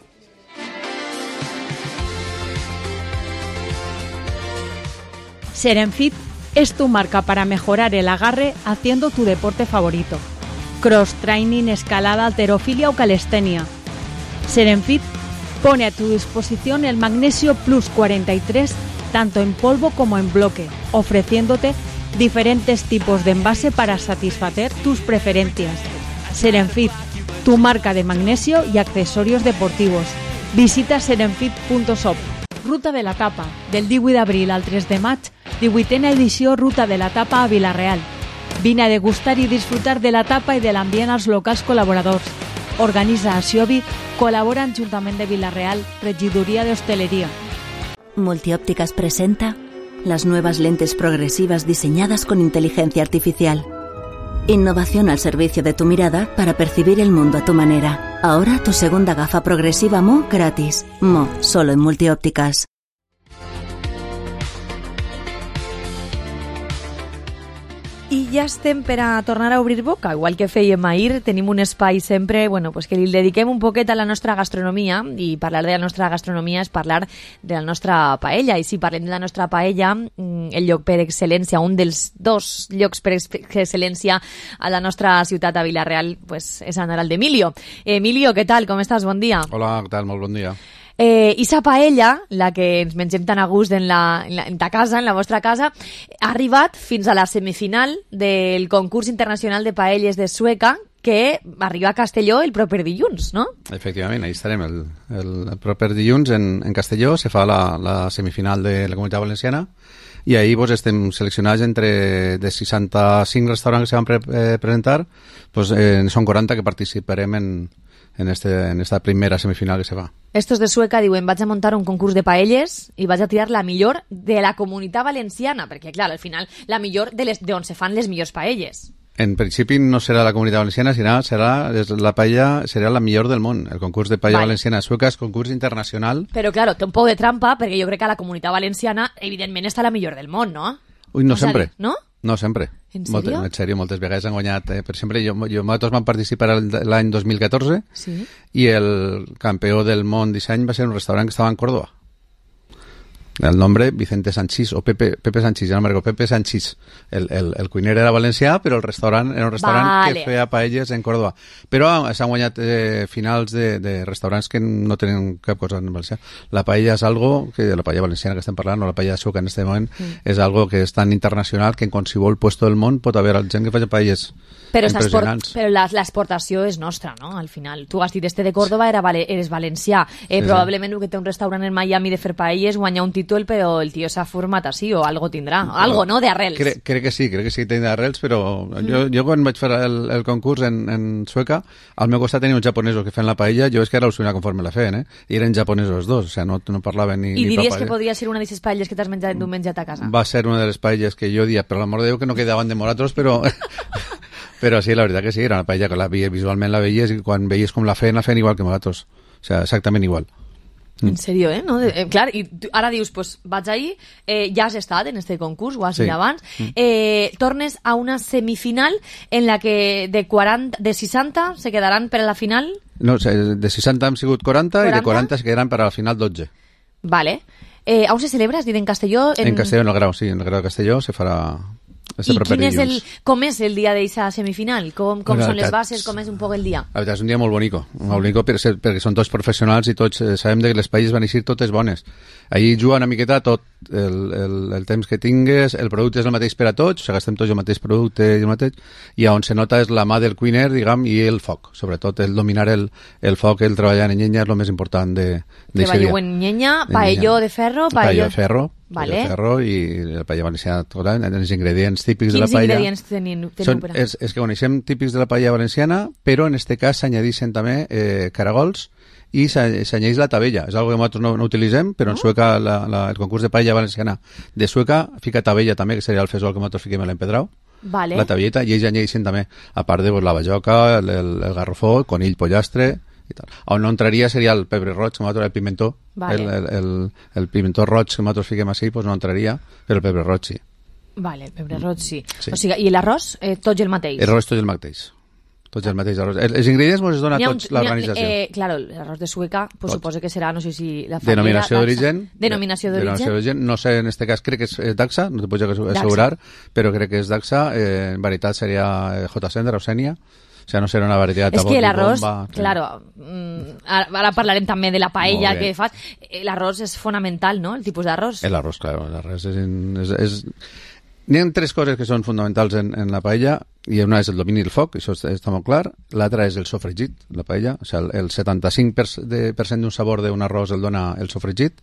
Serenfit es tu marca para mejorar el agarre haciendo tu deporte favorito. Cross training, escalada, halterofilia o calistenia. Serenfit pone a tu disposición el Magnesio Plus cuarenta y tres tanto en polvo como en bloque, ofreciéndote diferentes tipos de envase para satisfacer tus preferencias. Serenfit, tu marca de magnesio y accesorios deportivos. Visita serenfit punto shop. Ruta de la Tapa, del divuit d'abril al tres de maig, divuitena edició Ruta de la Tapa a Vila-real. Vine a degustar i disfrutar de la tapa i de l'ambient als locals col·laboradors. Organitza Axiobi, col·labora en Ajuntament de Vila-real, Regidoria de Hostelería. Multiópticas presenta las nuevas lentes progresivas diseñadas con inteligencia artificial. Innovación al servicio de tu mirada para percibir el mundo a tu manera. Ahora tu segunda gafa progresiva M O gratis. M O, solo en Multiópticas. I ja estem per a tornar a obrir boca, igual que fèiem ahir, tenim un espai sempre, bueno, pues que li dediquem un poquet a la nostra gastronomia, i parlar de la nostra gastronomia és parlar de la nostra paella, i si parlem de la nostra paella, el lloc per excel·lència, un dels dos llocs per excel·lència a la nostra ciutat, a Vila-real, pues és anar al d'Emilio. Emilio, què tal? Com estàs? Bon dia. Hola, què tal? Molt bon dia. Eh, Isa paella, la que ens mengem tan a gust en, la, en, la, en ta casa, en la vostra casa, ha arribat fins a la semifinal del concurs internacional de paelles de Sueca, que arriba a Castelló el proper dilluns, no? Efectivament, ahí estarem. El, el proper dilluns en, en Castelló se fa la, la semifinal de la Comunitat Valenciana i ahí pues, estem seleccionats entre de seixanta-cinc restaurants que se van pre eh, presentar, pues, eh, són quaranta que participarem en en, este, en esta primera semifinal que se va. Estos de Sueca diuen, vaig a montar un concurs de paelles i vaig a tirar la millor de la Comunitat Valenciana, perquè, clar, al final, la millor de les d'on se fan les millors paelles. En principi no serà la Comunitat Valenciana, serà, serà la paella serà la millor del món. El concurs de paella vale. Valenciana Sueca és concurs internacional. Però, clar, té un poc de trampa, perquè jo crec que a la Comunitat Valenciana, evidentment, està la millor del món, no? Ui, no o sempre. Dir, no? No, sempre. En sèrio? Molte, en sèrio, moltes vegades han guanyat. Eh? Per exemple, jo, jo nosaltres vam participar l'any dos mil catorze sí. i el campió del món disseny va ser un restaurant que estava en Córdoba. El nombre, Vicente Sanchís, o Pepe, Pepe Sanchís, ja no me'n recordo, Pepe Sanchís. El, el, el cuiner era valencià, però el restaurant era un restaurant vale. que feia paelles en Córdoba. Però s'han guanyat eh, finals de, de restaurants que no tenen cap cosa en valencià. La paella és algo, que la paella valenciana que estem parlant, o la paella de suca en este moment, mm. és algo que és tan internacional que en qualsevol puesto del món pot haver gent que faci paelles però impressionants. Però l'exportació és nostra, no? Al final. Tu has dit, este de Córdoba era vale, eres valencià. Eh, sí, probablement el que té un restaurant en Miami de fer paelles guanya un títol, però el tio s'ha format així, o algo tindrà. Algo, no? De arrels. Crec, crec que sí, crec que sí que té d'arrels, però mm. jo, jo quan vaig fer el, el concurs en, en Sueca, al meu costat tenia uns japonesos que feien la paella, jo és que era l'Osuna conforme la feien, eh? I eren japonesos els dos, o sigui, no, no parlaven ni... I ni diries que podria ser una d'aquestes paelles que t'has menjat un menjat a casa? Va ser una de les paelles que jo dia, per l'amor de Déu, que no quedaven de moratros, però... Però sí, la veritat que sí, era una paella que la veies, visualment la veies i quan veies com la feien, la feien igual que nosaltres. O sigui, exactament igual. Mm. En sèrio, eh? No? Eh, clar, i tu, ara dius, pues, vaig ahir, eh, ja has estat en este concurs, ho has sí. dit abans, mm. eh, tornes a una semifinal en la que de, quaranta, de seixanta se quedaran per a la final? No, de seixanta hem sigut quaranta, quaranta? I de quaranta se quedaran per a la final dotze. Vale. Eh, on se celebra? Has dit en Castelló? En... en Castelló, en el Grau, sí, en el Grau de Castelló se farà... I quin és el, com és el dia d'aquesta semifinal? Com, com bueno, són les bases? Com és un poc el dia? La veritat és un dia molt bonico, molt bonico per ser, perquè són tots professionals i tots eh, sabem que les paelles van eixir totes bones. Allí juga una miqueta tot, el, el, el temps que tingues, el producte és el mateix per a tots, o sigui, gastem tots el mateix producte i el mateix, i on se nota és la mà del cuiner, diguem, i el foc, sobretot el dominar el, el foc, el treballar en llenya és el més important de, de Treballeu en llenya, paelló de ferro, paelló de ferro, vale. de ferro i la paella valenciana, tot, els ingredients típics de la paella. Quins ingredients teniu, teniu són, per a... és, és que coneixem típics de la paella valenciana, però en este cas s'añadixen també eh, caragols i s'añadeix la tabella. És algo que nosaltres no, no utilitzem, però en Sueca, la, la, el concurs de paella valenciana de Sueca fica tabella també, que seria el fesol que nosaltres fiquem a l'empedrau. Vale. La tabelleta, i ells añadixen també, a part de pues, la bajoca, el, el, el garrofó, el conill, pollastre i tal. On no entraria seria el pebre roig, que nosaltres el pimentó, vale. el, el, el, el pimentó roig que nosaltres fiquem així, pues no entraria, però el pebre roig sí. Vale, pebre roig sí. sí. O sigui, i l'arròs, eh, tots el mateix? L'arròs tot el mateix. Tots el mateix arròs. Els ingredients ens dona tots l'organització. Eh, claro, l'arròs de Sueca, pues suposo que serà, no sé si la fallera... Denominació d'origen. Denominació d'origen. No sé, en este cas crec que és Daxa, no te puc assegurar, però crec que és Daxa. Eh, en veritat seria J. Sender o Senia. O sea, no serà una varietat de bomba. És que l'arròs, bomba, claro, ara parlarem també de la paella que fas. L'arròs és fonamental, no?, el tipus d'arròs. L'arròs, claro, l'arròs és... és, és... N'hi ha tres coses que són fonamentals en, en la paella, i una és el domini del foc, això està molt clar, l'altra és el sofregit, la paella, o sigui, el setanta-cinc per cent d'un sabor d'un arròs el dona el sofregit,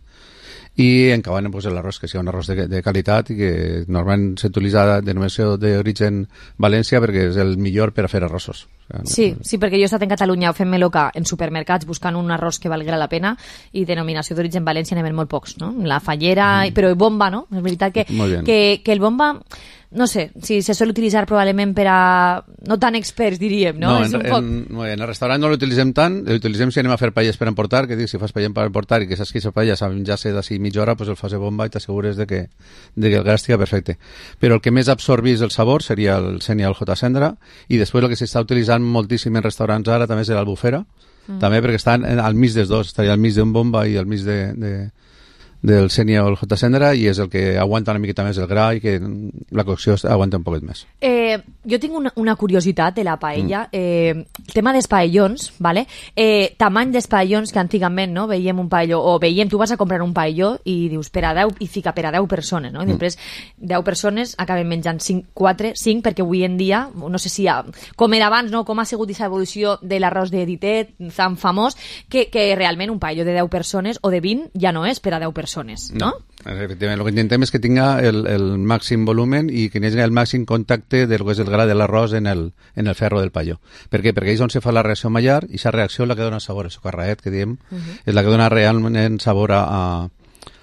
i en acabant pues, l'arròs, que sigui un arròs de, de qualitat i que normalment s'utilitza de denominació d'origen València perquè és el millor per a fer arrossos. O sigui, no? Sí, sí, perquè jo he estat en Catalunya fent-me loca en supermercats buscant un arròs que valguera la pena i denominació d'origen València n'hi ha molt pocs, no? La fallera, mm. però el bomba, no? És veritat que, que, que el bomba... No sé, si se sol utilitzar probablement per a... no tan experts, diríem, no? No, és en, un poc... en, en el restaurant no l'utilitzem tant, l'utilitzem si anem a fer paelles per emportar, que dic, si fas paella per emportar i que saps que aquesta paella ja sé d'ací mitja hora, pues el fas de bomba i t'assegures de que, de que el gas estigui perfecte. Però el que més absorbís el sabor seria el Senia o el J. Sendra, i després el que s'està utilitzant moltíssim en restaurants ara també és l'Albufera, mm. també perquè estan al mig dels dos, estaria al mig d'un bomba i al mig de... de del Senia o el J. Sendra, i és el que aguanta una miqueta més el gra i que la cocció aguanta un poquet més. Eh, jo tinc una, una curiositat de la paella. Mm. Eh, el tema dels paellons, ¿vale? Eh, tamany dels paellons que antigament, no? Veiem un paelló, o veiem, tu vas a comprar un paelló i dius per a deu, i fica per a deu persones, no? I després mm. deu persones acaben menjant cinc, quatre, cinc, perquè avui en dia, no sé si ha, com era abans, no? Com ha sigut aquesta evolució de l'arròs de Ditet, tan famós, que, que realment un paelló de deu persones o de vint ja no és per a deu persones. ¿no? No, efectivament, el que intentem és que tinga el, el màxim volumen i que hi hagi el màxim contacte del que és el gra de l'arròs en, el, en el ferro del paelló. Per què? Perquè és on se fa la reacció mallar i aquesta reacció és la que dona sabor, el socarraet que diem, uh -huh. és la que dona realment sabor a, a,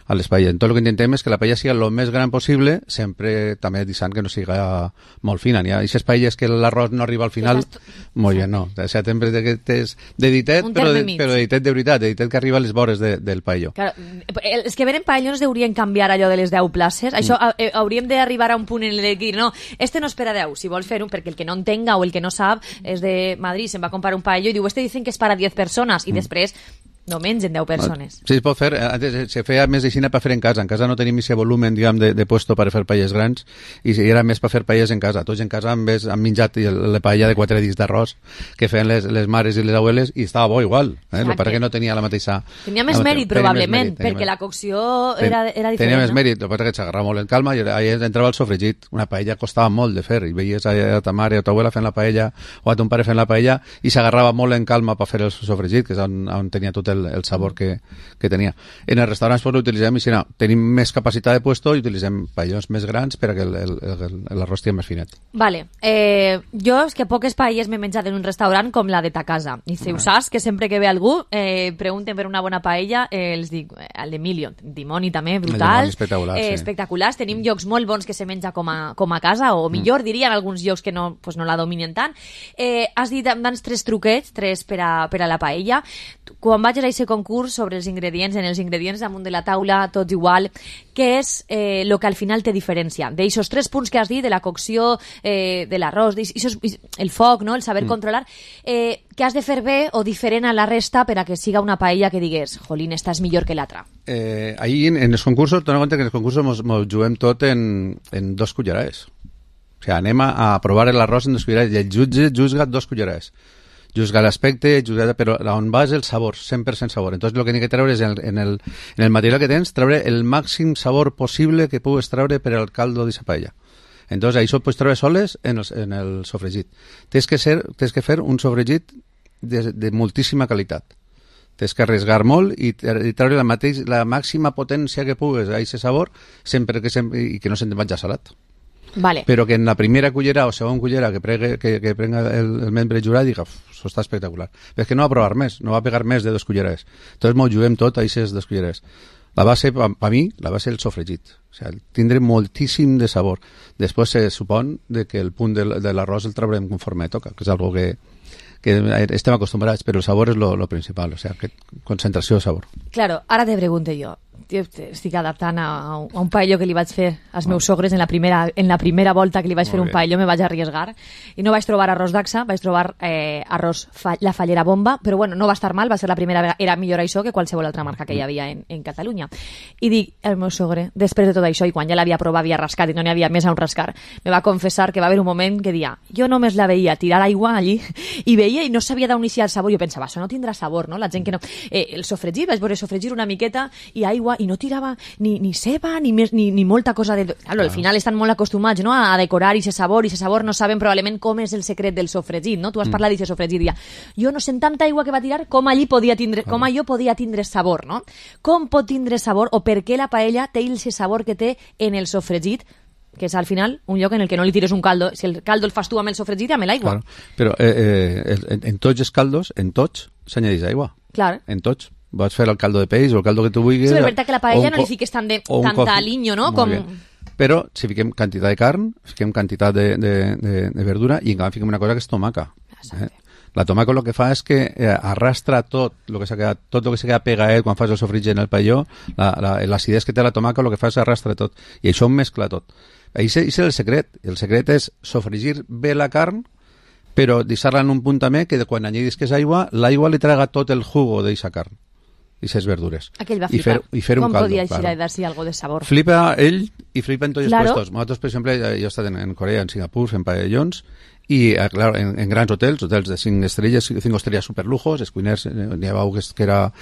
a les paelles. Tot el que intentem és que la paella siga el més gran possible, sempre també deixant que no siga molt fina. Hi ha aquestes paelles que l'arròs no arriba al final, molt bé, no. O sigui, sempre és d'editet, però, de, però d'editet de veritat, d'editet que arriba a les vores de, del paelló. Claro, els que venen paellons deurien canviar allò de les deu places. Això mm. hauríem d'arribar a un punt en el que no, este no és per a deu, si vols fer un, perquè el que no entenga o el que no sap és de Madrid, se'n va a comprar un paelló i diu, este dicen que és para diez persones, i mm. després no mengen deu persones. Sí, es pot fer. Antes se feia més d'aixina per fer en casa. En casa no tenim aquest volumen, diguem, de, de puesto per fer paelles grans i era més per fer paelles en casa. Tots en casa han, ves, han menjat la paella de quatre dits d'arròs que feien les, les mares i les abueles i estava bo igual. Eh? El que no tenia la mateixa... Tenia més mèrit, probablement, perquè la cocció era, era diferent. Tenia més mèrit, el que s'agarrava molt en calma i ahí entrava el sofregit. Una paella costava molt de fer i veies a ta mare o ta abuela fent la paella o a ton pare fent la paella i s'agarrava molt en calma per fer el sofregit, que és on, on tenia tot el, el sabor que, que tenia. En els restaurants pues, l'utilitzem i si no, tenim més capacitat de puesto i utilitzem paellons més grans per a que l'arròs estigui més finet. Vale. Eh, jo és que poques paelles m'he menjat en un restaurant com la de ta casa. I si ho saps, que sempre que ve algú eh, pregunten per una bona paella, eh, els dic, el d'Emilio, dimoni també, brutal. El espectacular, eh, sí. Espectaculars. Tenim llocs molt bons que se menja com a, com a casa, o millor mm. diríem alguns llocs que no, pues, no la dominen tant. Eh, has dit abans tres truquets, tres per a, per a la paella. Quan vaig a aquest concurs sobre els ingredients, en els ingredients damunt de la taula, tots igual, què és eh, lo que al final te diferencia? D'eixos tres punts que has dit, de la cocció, eh, de l'arròs, el foc, no? El saber mm. controlar, eh, què has de fer bé o diferent a la resta per a que siga una paella que digués, jolín, esta és millor que l'altra? Eh, ahí en, en els concursos, dona compte que en els concursos mos, mos juguem tot en, en dos cullerades. O sigui, anem a, a provar l'arròs en dos cullerades i el jutge juzga dos cullerades. Juzga l'aspecte, juzga, però on va és el sabor, cent per cent sabor. Entonces lo que n'hi que treure és en el, en, el, en el material que tens, treure el màxim sabor possible que pugues treure per al caldo d'aquesta paella. Entonces això pots treure soles en el, en el sofregit. Tens que, ser, tens que fer un sofregit de, de moltíssima qualitat. Tens que arriesgar molt i, i treure la, mateix, la màxima potència que pugues a aquest sabor sempre que sempre, i que no se'n vagi salat. Vale. Però que en la primera cullera o segona cullera que, pregue, que, que prenga el, el membre jurat diga, això està espectacular. Però és que no va provar més, no va pegar més de dos culleres. Entonces m'ho juguem tot a aquestes dos culleres. La base, per a mi, la base és el sofregit. O sigui, tindré moltíssim de sabor. Després se supon de que el punt de, de l'arròs el traurem conforme toca, que és algo que, que estem acostumbrats, però el sabor és lo, lo principal, o sigui, que concentració de sabor. Claro, ara te pregunto jo. Estic adaptant a, a un paelló que li vaig fer als meus sogres en la primera, en la primera volta que li vaig fer un paelló, me vaig arriesgar i no vaig trobar arròs dacsa, vaig trobar eh, arròs fa, la fallera bomba, però bueno, no va estar mal, va ser la primera vegada, era millor això que qualsevol altra marca que hi havia en, en Catalunya. I dic, el meu sogre, després de tot això, i quan ja l'havia provat, havia rascat i no n'hi havia més a un rascar, me va confessar que va haver un moment que dia, jo només la veia tirar aigua allí i veia i no sabia d'on iniciar el sabor, jo pensava, això no tindrà sabor, no? La gent que no... Eh, el sofregit, vaig veure sofregir una miqueta i aigua i no tirava ni, ni ceba ni, més, ni, ni molta cosa de... Claro, al final estan molt acostumats, no?, a decorar i ese sabor, i ese sabor no saben probablement com és el secret del sofregit, no? Tu has parlat d'aquest sofregit i ja, jo no sé tanta aigua que va tirar com allí podia tindre, com allò podia tindre sabor, no? Com pot tindre sabor o per què la paella té el sabor que té en el sofregit, que és al final un lloc en el que no li tires un caldo, si el caldo el fas tu amb el sofregit i amb l'aigua. Claro. Però eh, eh, en, en tots els caldos, en tots, s'añadeix aigua. Clar. En tots. Vas fer el caldo de peix o el caldo que tu vulguis. Sí, és veritat que la paella no li fiques tant de, tanta aliño, no? Com... Però si fiquem quantitat de carn, fiquem quantitat de, de, de, de verdura i en canvi fiquem una cosa que és tomaca. Eh? La tomaca el que fa és que eh, arrastra tot el que s'ha quedat, tot el que s'ha quedat pegaet quan fas el sofregit en el paelló, l'acidesa que té la tomaca el que fa és arrastra tot. I això ho mescla tot. Això és el secret. El secret és sofregir bé la carn, però deixar-la en un punt també que quan añadis que és aigua, l'aigua li traga tot el jugo d'aquesta carn i ses verdures. Aquell va flipar. I fer, i fer un com caldo, podia claro. dar-s'hi algo de sabor? Flipa ell i flipa en tots els claro. puestos. Nosaltres, per exemple, jo he estat en, en Corea, en Singapur, fent paellons, i, claro, en, en grans hotels, hotels de cinc estrelles, cinc estrelles superlujos, els cuiners, n'hi havia que, que era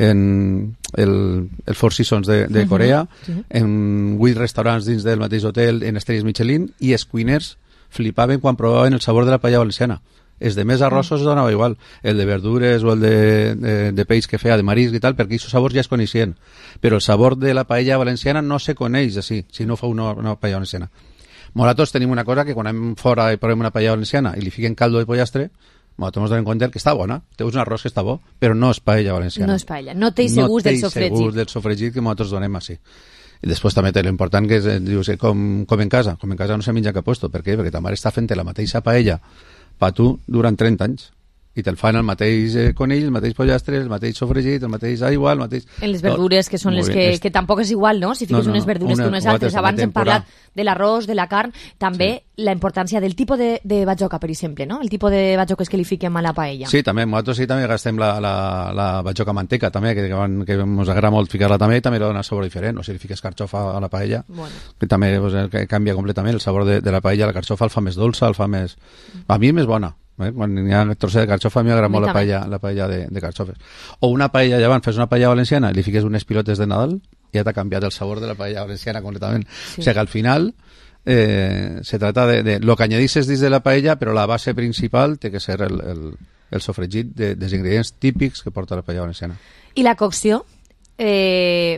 en el, el Four Seasons de, de Corea, uh-huh. Sí. En vuit restaurants dins del mateix hotel, en estrelles Michelin, i els cuiners flipaven quan provaven el sabor de la paella valenciana. Els de més arrossos mm. donava igual, el de verdures o el de, de, de peix que feia, de marisc i tal, perquè aquests sabors ja es coneixien. Però el sabor de la paella valenciana no se coneix així, si no fa una, una paella valenciana. Nosaltres tenim una cosa que quan anem fora i provem una paella valenciana i li fiquen caldo de pollastre, Nosaltres ens donem compte que està bona, té un arròs que està bo, però no és paella valenciana. No és paella, no té ese gust del sofregit. No té ese gust del sofregit que nosaltres donem així. I després també té l'important que és, dius, com, com en casa, com en casa no se menja cap puesto. Per què? Perquè ta mare està fent la mateixa paella per tu durant trenta anys. I te'l fan el mateix eh, conill, el mateix pollastre, el mateix sofregit, el mateix aigua, el mateix... En les verdures, que són les que, que tampoc és igual, no? Si fiques no, no, unes verdures una, que unes altres. Abans hem parlat de l'arròs, de la carn, també sí. La importància del tipus de, de batjoca, per exemple, no? El tipus de batjoca que li fiquem a la paella. Sí, també, nosaltres sí també gastem la, la, la batjoca manteca, també, que, que ens agrada molt ficar-la també, i també li dona sabor diferent. O si li fiques carxofa a la paella, bueno. Que també pues, que canvia completament el sabor de, de la paella. La carxofa el fa més dolça, el fa més... A mi més bona. Eh? Quan hi ha trosset de carxofa a mi m'agrada molt la paella, la paella de, de carxofes. O una paella, llavors fes una paella valenciana i li fiques unes pilotes de Nadal i ja t'ha canviat el sabor de la paella valenciana completament. Sí. O sigui que al final eh, se trata de, de lo que añadisses dins de la paella, però la base principal té que ser el, el, el sofregit de, dels ingredients típics que porta la paella valenciana. I la cocció? Eh...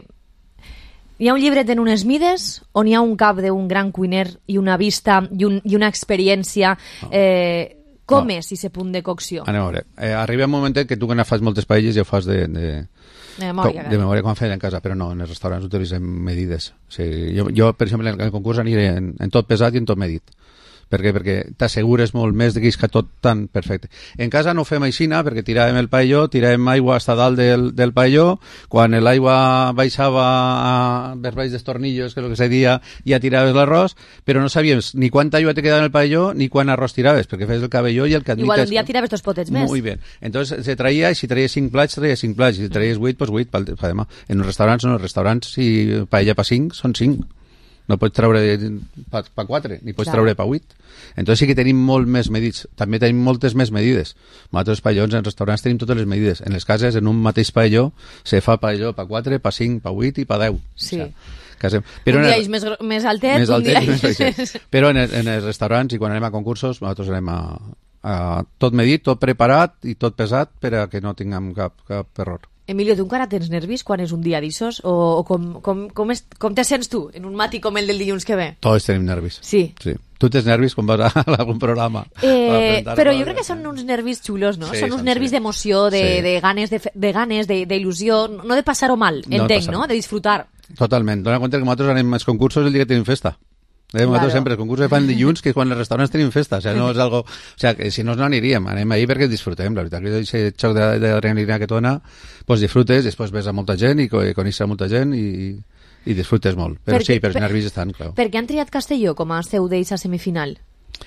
Hi ha un llibret en unes mides on hi ha un cap d'un gran cuiner i una vista i, un, i una experiència... Eh, Com no. És aquest punt de cocció? Anem a veure. Eh, arriba un moment que tu que ne fas moltes paelles ja ho fas de, de, de memòria, de memòria quan feia en casa, però no, en els restaurants utilitzem medides. O sigui, jo, jo, per exemple, en el concurs aniré en, en tot pesat i en tot medit. Per què? Perquè t'assegures molt més de que isca tot tan perfecte. En casa no ho fem aixina perquè tiràvem el paelló, tiràvem aigua fins dalt del, del paelló, quan l'aigua baixava a vers baix dels tornillos, que és el que se dia, ja tiraves l'arròs, però no sabíem ni quanta aigua te quedava en el paelló ni quant arròs tiraves, perquè fes el cabelló i el que admites... Igual un dia tiraves dos potets més. Muy bien. Entonces se traía, i si traies cinc plats, traia cinc plats, i si traies vuit, pues vuit, pa demà. En els restaurants no, els restaurants, si paella pa cinc, són cinc. No pots treure pa, pa quatre, ni pots Clar. treure pa vuit. Entonces sí que tenim molt més medits. També tenim moltes més medides. Nosaltres paellons en restaurants tenim totes les medides. En les cases, en un mateix paelló, se fa paelló pa quatre, pa cinc, pa vuit i pa deu. Sí. O sea, però un dia és més, més altet, més un altet, dia més més Però en, en els restaurants, i quan anem a concursos, nosaltres anem a, a tot medit, tot preparat i tot pesat per a que no tinguem cap, cap error. Emilio, tu encara tens nervis quan és un dia d'issos? O, o com, com, com, és, com te sents tu en un matí com el del dilluns que ve? Tots tenim nervis. Sí. sí. Tu tens nervis quan vas a algun programa. Eh, però jo crec que són uns nervis xulos, no? Sí, són uns nervis sí. d'emoció, de, sí. de ganes, de, de ganes, d'il·lusió, no de passar-ho mal, entenc, no? De disfrutar. Totalment. Dóna compte que nosaltres anem als concursos el dia que tenim festa. Eh, claro. Sempre, el concurs de fan dilluns, que és quan els restaurants tenim festa, o sea, no és algo... O sea, que si no, no aniríem, anem ahí perquè disfrutem, la veritat, que aquest xoc d'adrenalina que et dona, pues disfrutes, després ves a molta gent i coneixes a molta gent i, i disfrutes molt. Però per sí, però els per, nervis estan, clar. Per què han triat Castelló com a seu d'eixa semifinal?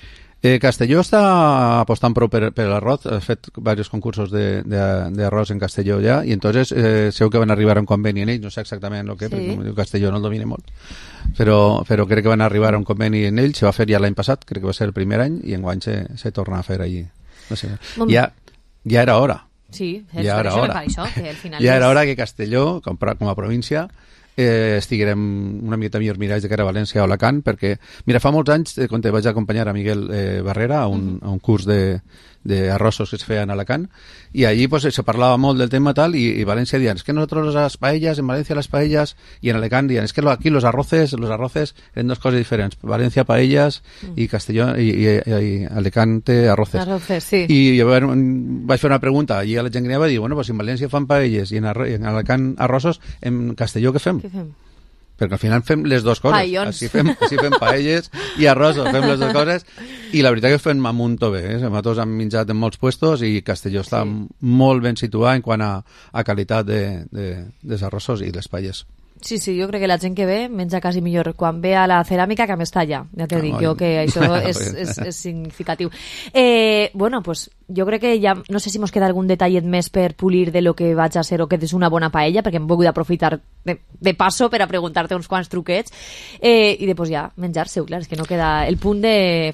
Eh, Castelló està apostant prou per, per l'arròs, ha fet diversos concursos d'arròs en Castelló ja, i entonces eh, segur que van arribar a un conveni en ells, no sé exactament el que, sí. perquè Castelló no el domina molt, però, però crec que van arribar a un conveni en ells, se va fer ja l'any passat, crec que va ser el primer any, i enguany se, se torna a fer allí. No sé, ja, ja era hora. Sí, és ja per era això, hora. per això, que al final ja és... era hora que Castelló, com, com a província, eh, estiguérem una miqueta millors miralls de cara a València o Alacant, perquè, mira, fa molts anys, eh, quan te vaig acompanyar a Miguel eh, Barrera a un, uh -huh. a un curs de, de arrossos que es feien a Alacant, i allí pues, se parlava molt del tema tal, i, i València dian, es que nosotros las paellas, en Valencia las paellas, y en Alacant dian, es que lo, aquí los arroces, los arroces eren dos coses diferents, Valencia paellas uh -huh. i Castelló, i, i, i Alicante arroces. Arroces, sí. I jo vaig fer una pregunta, i a la gent que anava a dir, bueno, pues si en València fan paelles i en, arro en Alacant arrossos, en Castelló què fem? Què fem? Perquè al final fem les dues coses. Paellons. Així fem, així fem paelles i arrossos, fem les dues coses, i la veritat que fem amb un to bé. Eh? Nosaltres hem menjat en molts puestos i Castelló està sí. molt ben situat en quant a, a qualitat de, de, dels arrossos i les paelles. Sí, sí, jo crec que la gent que ve menja quasi millor quan ve a la ceràmica que a Mestalla. Ja t'he ah, dit jo que això és, és, és significatiu. Eh, bueno, pues jo crec que ja, no sé si mos queda algun detallet més per polir de lo que vaig a ser o que és una bona paella, perquè em vull aprofitar de, de passo per a preguntar-te uns quants truquets, eh, i després ja menjar-se, clar, és que no queda el punt de...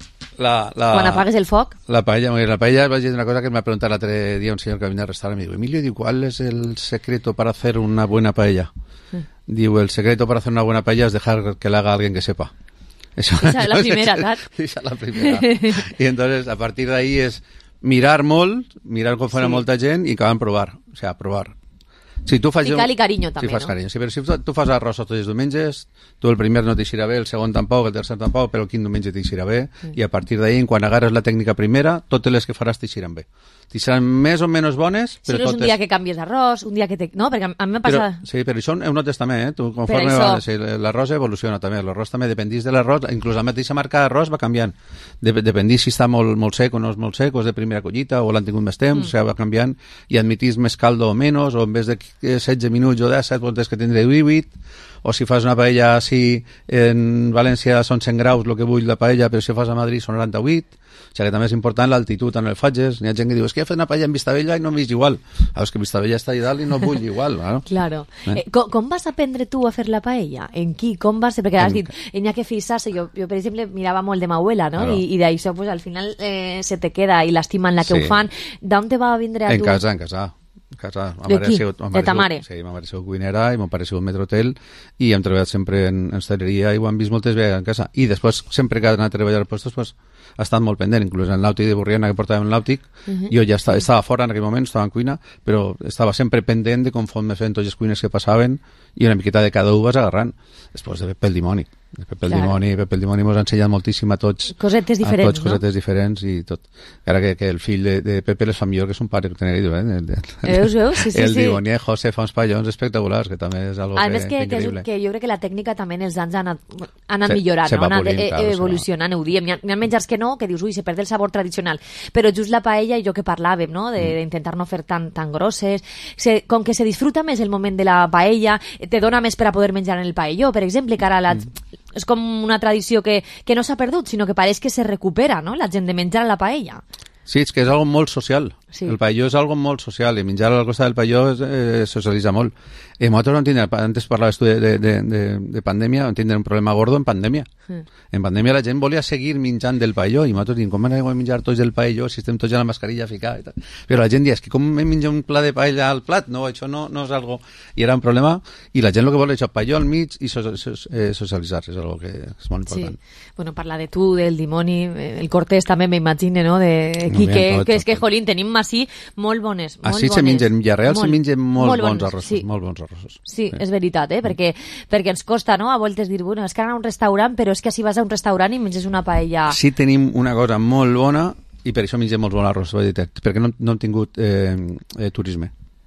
La, la, quan apagues el foc. La paella, la paella vaig dir una cosa que me va preguntar l'altre dia un senyor que venia al restaurant, me diu, Emilio, diu, ¿cuál es el secreto para hacer una buena paella? Digo, el secreto para hacer una buena paella es dejar que la haga alguien que sepa. Eso, esa es la primera, ¿verdad? Esa es la primera. Y entonces, a partir de ahí es mirar molt, mirar com fuera sí. molta gent i acabar en provar. O sea, provar. Sí, tu fas Ficar-li carinyo, també, sí, fas no? carinyo. Sí, però si tu fas arròs tots els diumenges, tu el primer no t'eixirà bé, el segon tampoc, el tercer tampoc, però el quin diumenge t'eixirà bé, sí. I a partir d'ahí, quan agarres la tècnica primera, totes les que faràs t'eixiran bé. T'eixiran més o menys bones, però si no és totes... un dia que canvies d'arròs, un dia que... Te... No, perquè a mi m'ha passat... Però, sí, però això ho notes també, eh? Tu, conforme va, sí, l'arròs evoluciona també, l'arròs també dependís de l'arròs, inclús la mateixa marca d'arròs va canviant. Dep dependís si està molt, molt sec o no és molt sec, o és de primera collita, o l'han tingut més temps, mm. o sigui, va canviant, i admitís més caldo o menys, o en vez de setze minuts o disset, doncs que tindré divuit, o si fas una paella així en València són cent graus el que vull la paella, però si fas a Madrid són noranta-vuit, o sigui que també és important l'altitud en el fages. N'hi ha gent que diu, és que he fet una paella en Vistabella i no m'he vist igual. Ah, és que Vistabella està allà dalt i no vull igual. No? Claro. Eh? Eh, com, com vas aprendre tu a fer la paella? En qui? Com vas? Perquè has dit, n'hi ha que fixar-se. Jo, jo, per exemple, mirava molt de ma abuela, no? Claro. I, i d'això, pues, al final eh, se te queda i l'estima en la que sí. Ho fan. D'on te va vindre a en tu? En casa, en casa. Casa. De qui? Sigut, de ta mare? Sí, ma mare ha sigut cuinera i mon pare ha sigut metrotel i hem treballat sempre en, en hostaleria i ho hem vist moltes vegades en casa. I després, sempre que ha anat a treballar a puestos, pues, ha estat molt pendent, inclús en l'àutic de Burriana que portàvem l'àutic, uh -huh. Jo ja estava, estava fora en aquell moment, estava en cuina, però estava sempre pendent de conforme feien tots les cuines que passaven i una miqueta de cada un vas agarrant. Després de Pepe el Dimoni. Pepe el claro. Dimoni, Pepe el Dimoni mos ha ensenyat moltíssim a tots. Cosetes diferents, a tots, no? Cosetes diferents i tot. Ara que, que el fill de, de Pepe les fa millor que son pare que tenir eh? El, veus, veus? Sí, sí, el sí. Dimoni, José fa uns pallons espectaculars, que també és algo a que, més que, que, que, que jo crec que la tècnica també en els anys ha anat, ha anat se, millorant, se no? ha anat polint, e claro, evolucionant, ho diem. N'hi ha, ha menjars que no, que dius, ui, se perd el sabor tradicional. Però just la paella, i jo que parlàvem, no? D'intentar no fer tan, tan grosses. Se, com que se disfruta més el moment de la paella, te dona més per a poder menjar en el paelló, per exemple, que ara la... Mm. És com una tradició que, que no s'ha perdut, sinó que pareix que se recupera, no?, la gent de menjar a la paella. Sí, és que és algo molt social. Sí. El paelló és algo molt social i menjar al costat del paelló es, eh, socialitza molt. I nosaltres no tindrem, antes parlaves tu de, de, de, de pandèmia, no tindrem un problema gordo en pandèmia. Sí. En pandèmia la gent volia seguir menjant del paelló i nosaltres diem, com anem a menjar tots del paelló si estem tots ja la mascarilla ficada i tal. Però la gent diu, és que com hem menjat un pla de paella al plat? No, això no, no és algo... I era un problema i la gent el que vol és això, paelló al mig i so, so, eh, socialitzar, és algo que és molt important. Sí. Bueno, parla de tu, del dimoni, el Cortés també m'imagine, no?, de Quique, no, que és que, jolín, tenim així molt bones, molt Així bones. se mengen, i a Real se mengen molt, molt bons bons, arrossos, sí. molt bons arrossos. Sí, sí, és veritat, eh? Perquè, perquè ens costa, no?, a voltes dir, bueno, és que anar a un restaurant, però és que si vas a un restaurant i menges una paella... Sí, tenim una cosa molt bona i per això mengem molt bon arròs, perquè no, no hem tingut eh, eh, turisme.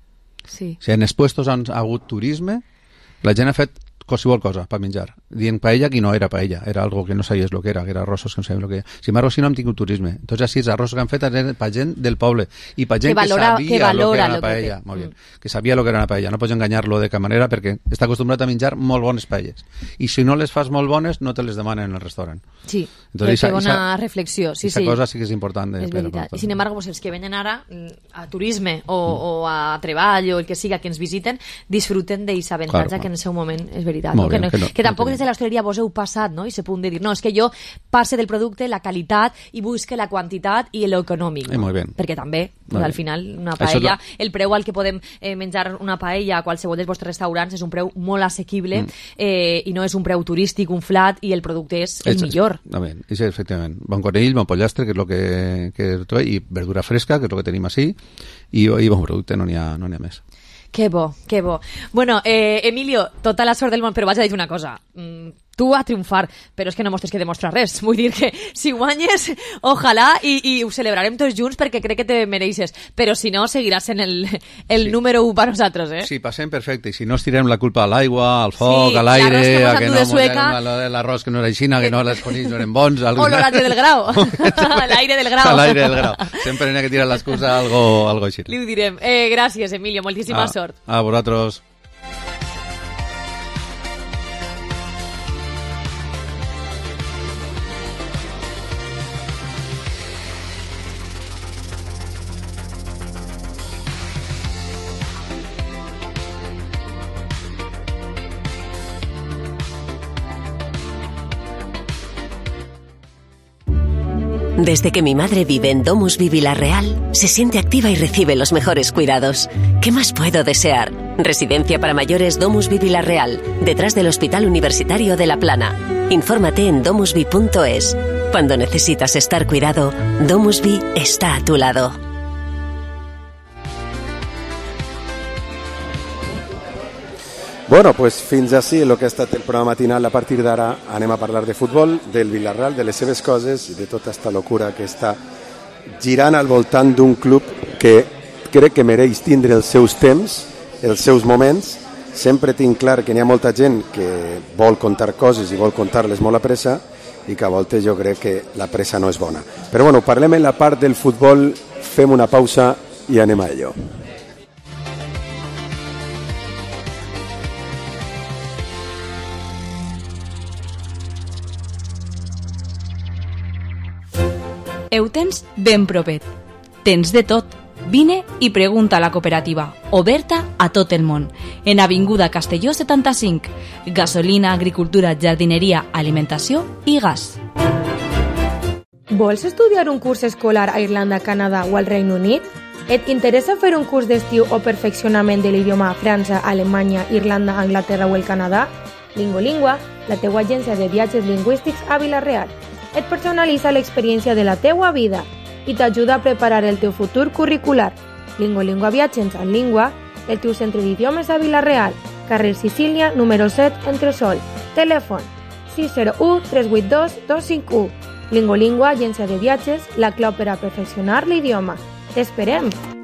Sí. O sigui, en els puestos han hagut turisme, la gent ha fet qualsevol cosa per menjar. Dient paella que no era paella, era algo que no sabies lo que era, que era arrossos que no sabies lo que era. Sin embargo, si no hem tingut turisme. Entonces, així, els arrossos que han fet eren per gent del poble i per gent que, valora, que sabia que lo que era una paella. Que... Molt bien. Mm. Que sabia lo que era una paella. No pots enganyar-lo de cap manera perquè està acostumbrat a menjar molt bones paelles. I si no les fas molt bones, no te les demanen en el restaurant. Sí, Entonces, que bona esa, reflexió. Sí, esa sí. cosa sí que és important. De, és veritat. I sin embargo, pues, els que venen ara a turisme o, mm. o a treball o el que siga que ens visiten, disfruten d'aquest avantatge claro, que en el seu moment és veritat. No? Bien, que, no, que, no, que tampoc no des de l'hostaleria vos heu passat, no?, i se punt de dir, no, és que jo passe del producte, la qualitat, i busque la quantitat i l'econòmic. No? Eh, perquè també, pues, al final, una paella, no... el preu al que podem eh, menjar una paella a qualsevol dels vostres restaurants és un preu molt assequible mm. eh, i no és un preu turístic, un flat, i el producte és el es, millor. Sí, efectivament. Bon conill, bon pollastre, que és el que, que i verdura fresca, que és el que tenim així, i, i bon producte, no n'hi ha, no n'hi ha més. Que bo, que bo. Bueno, eh, Emilio, tota la sort del món, però vaig a dir una cosa. Mm, tu a triomfar, però és que no mostres que demostrar res. Vull dir que si guanyes, ojalà, i, i ho celebrarem tots junts perquè crec que te mereixes. Però si no, seguiràs en el, el sí. número u per nosaltres, eh? Sí, passem perfecte. I si no estirem la culpa a l'aigua, al foc, sí, a l'aire, que a que no sueca... l'arròs que no era aixina, que no les conills no eren bons... Algo... O l'horatge del grau. L'aire del grau. L'aire del grau. Sempre n'hi ha que tirar l'excusa a algo, algo així. Li ho direm. Eh, gràcies, Emilio. Moltíssima ah, sort. A vosaltres. Desde que mi madre vive en DomusVi Vila-real, se siente activa y recibe los mejores cuidados. ¿Qué más puedo desear? Residencia para mayores DomusVi Vila-real, detrás del Hospital Universitario de La Plana. Infórmate en domusvi punto es. Cuando necesitas estar cuidado, DomusVi está a tu lado. Bueno, pues fins així el que ha estat el programa matinal. A partir d'ara anem a parlar de futbol, del Vilarreal, de les seves coses i de tota aquesta locura que està girant al voltant d'un club que crec que mereix tindre els seus temps, els seus moments. Sempre tinc clar que n'hi ha molta gent que vol contar coses i vol contar-les molt a pressa i que a voltes jo crec que la pressa no és bona. Però bueno, parlem en la part del futbol, fem una pausa i anem a ello. Ho tens ben propet. Tens de tot. Vine i pregunta a la cooperativa, oberta a tot el món, en Avinguda Castelló setanta-cinc. Gasolina, agricultura, jardineria, alimentació i gas. Vols estudiar un curs escolar a Irlanda, Canadà o al Regne Unit? Et interessa fer un curs d'estiu o perfeccionament de l'idioma a França, Alemanya, Irlanda, Anglaterra o el Canadà? Lingolingua, la teua agència de viatges lingüístics a Vila-real. Et personalitza l'experiència de la teua vida i t'ajuda a preparar el teu futur curricular. Lingolingua Viatges en Língua, el teu centre d'idiomes a Vila-real, carrer Sicília, número set, Entresol. Telèfon sis zero u tres vuit dos dos cinc u. Lingolingua, agència de viatges, la clau per a perfeccionar l'idioma. T'esperem!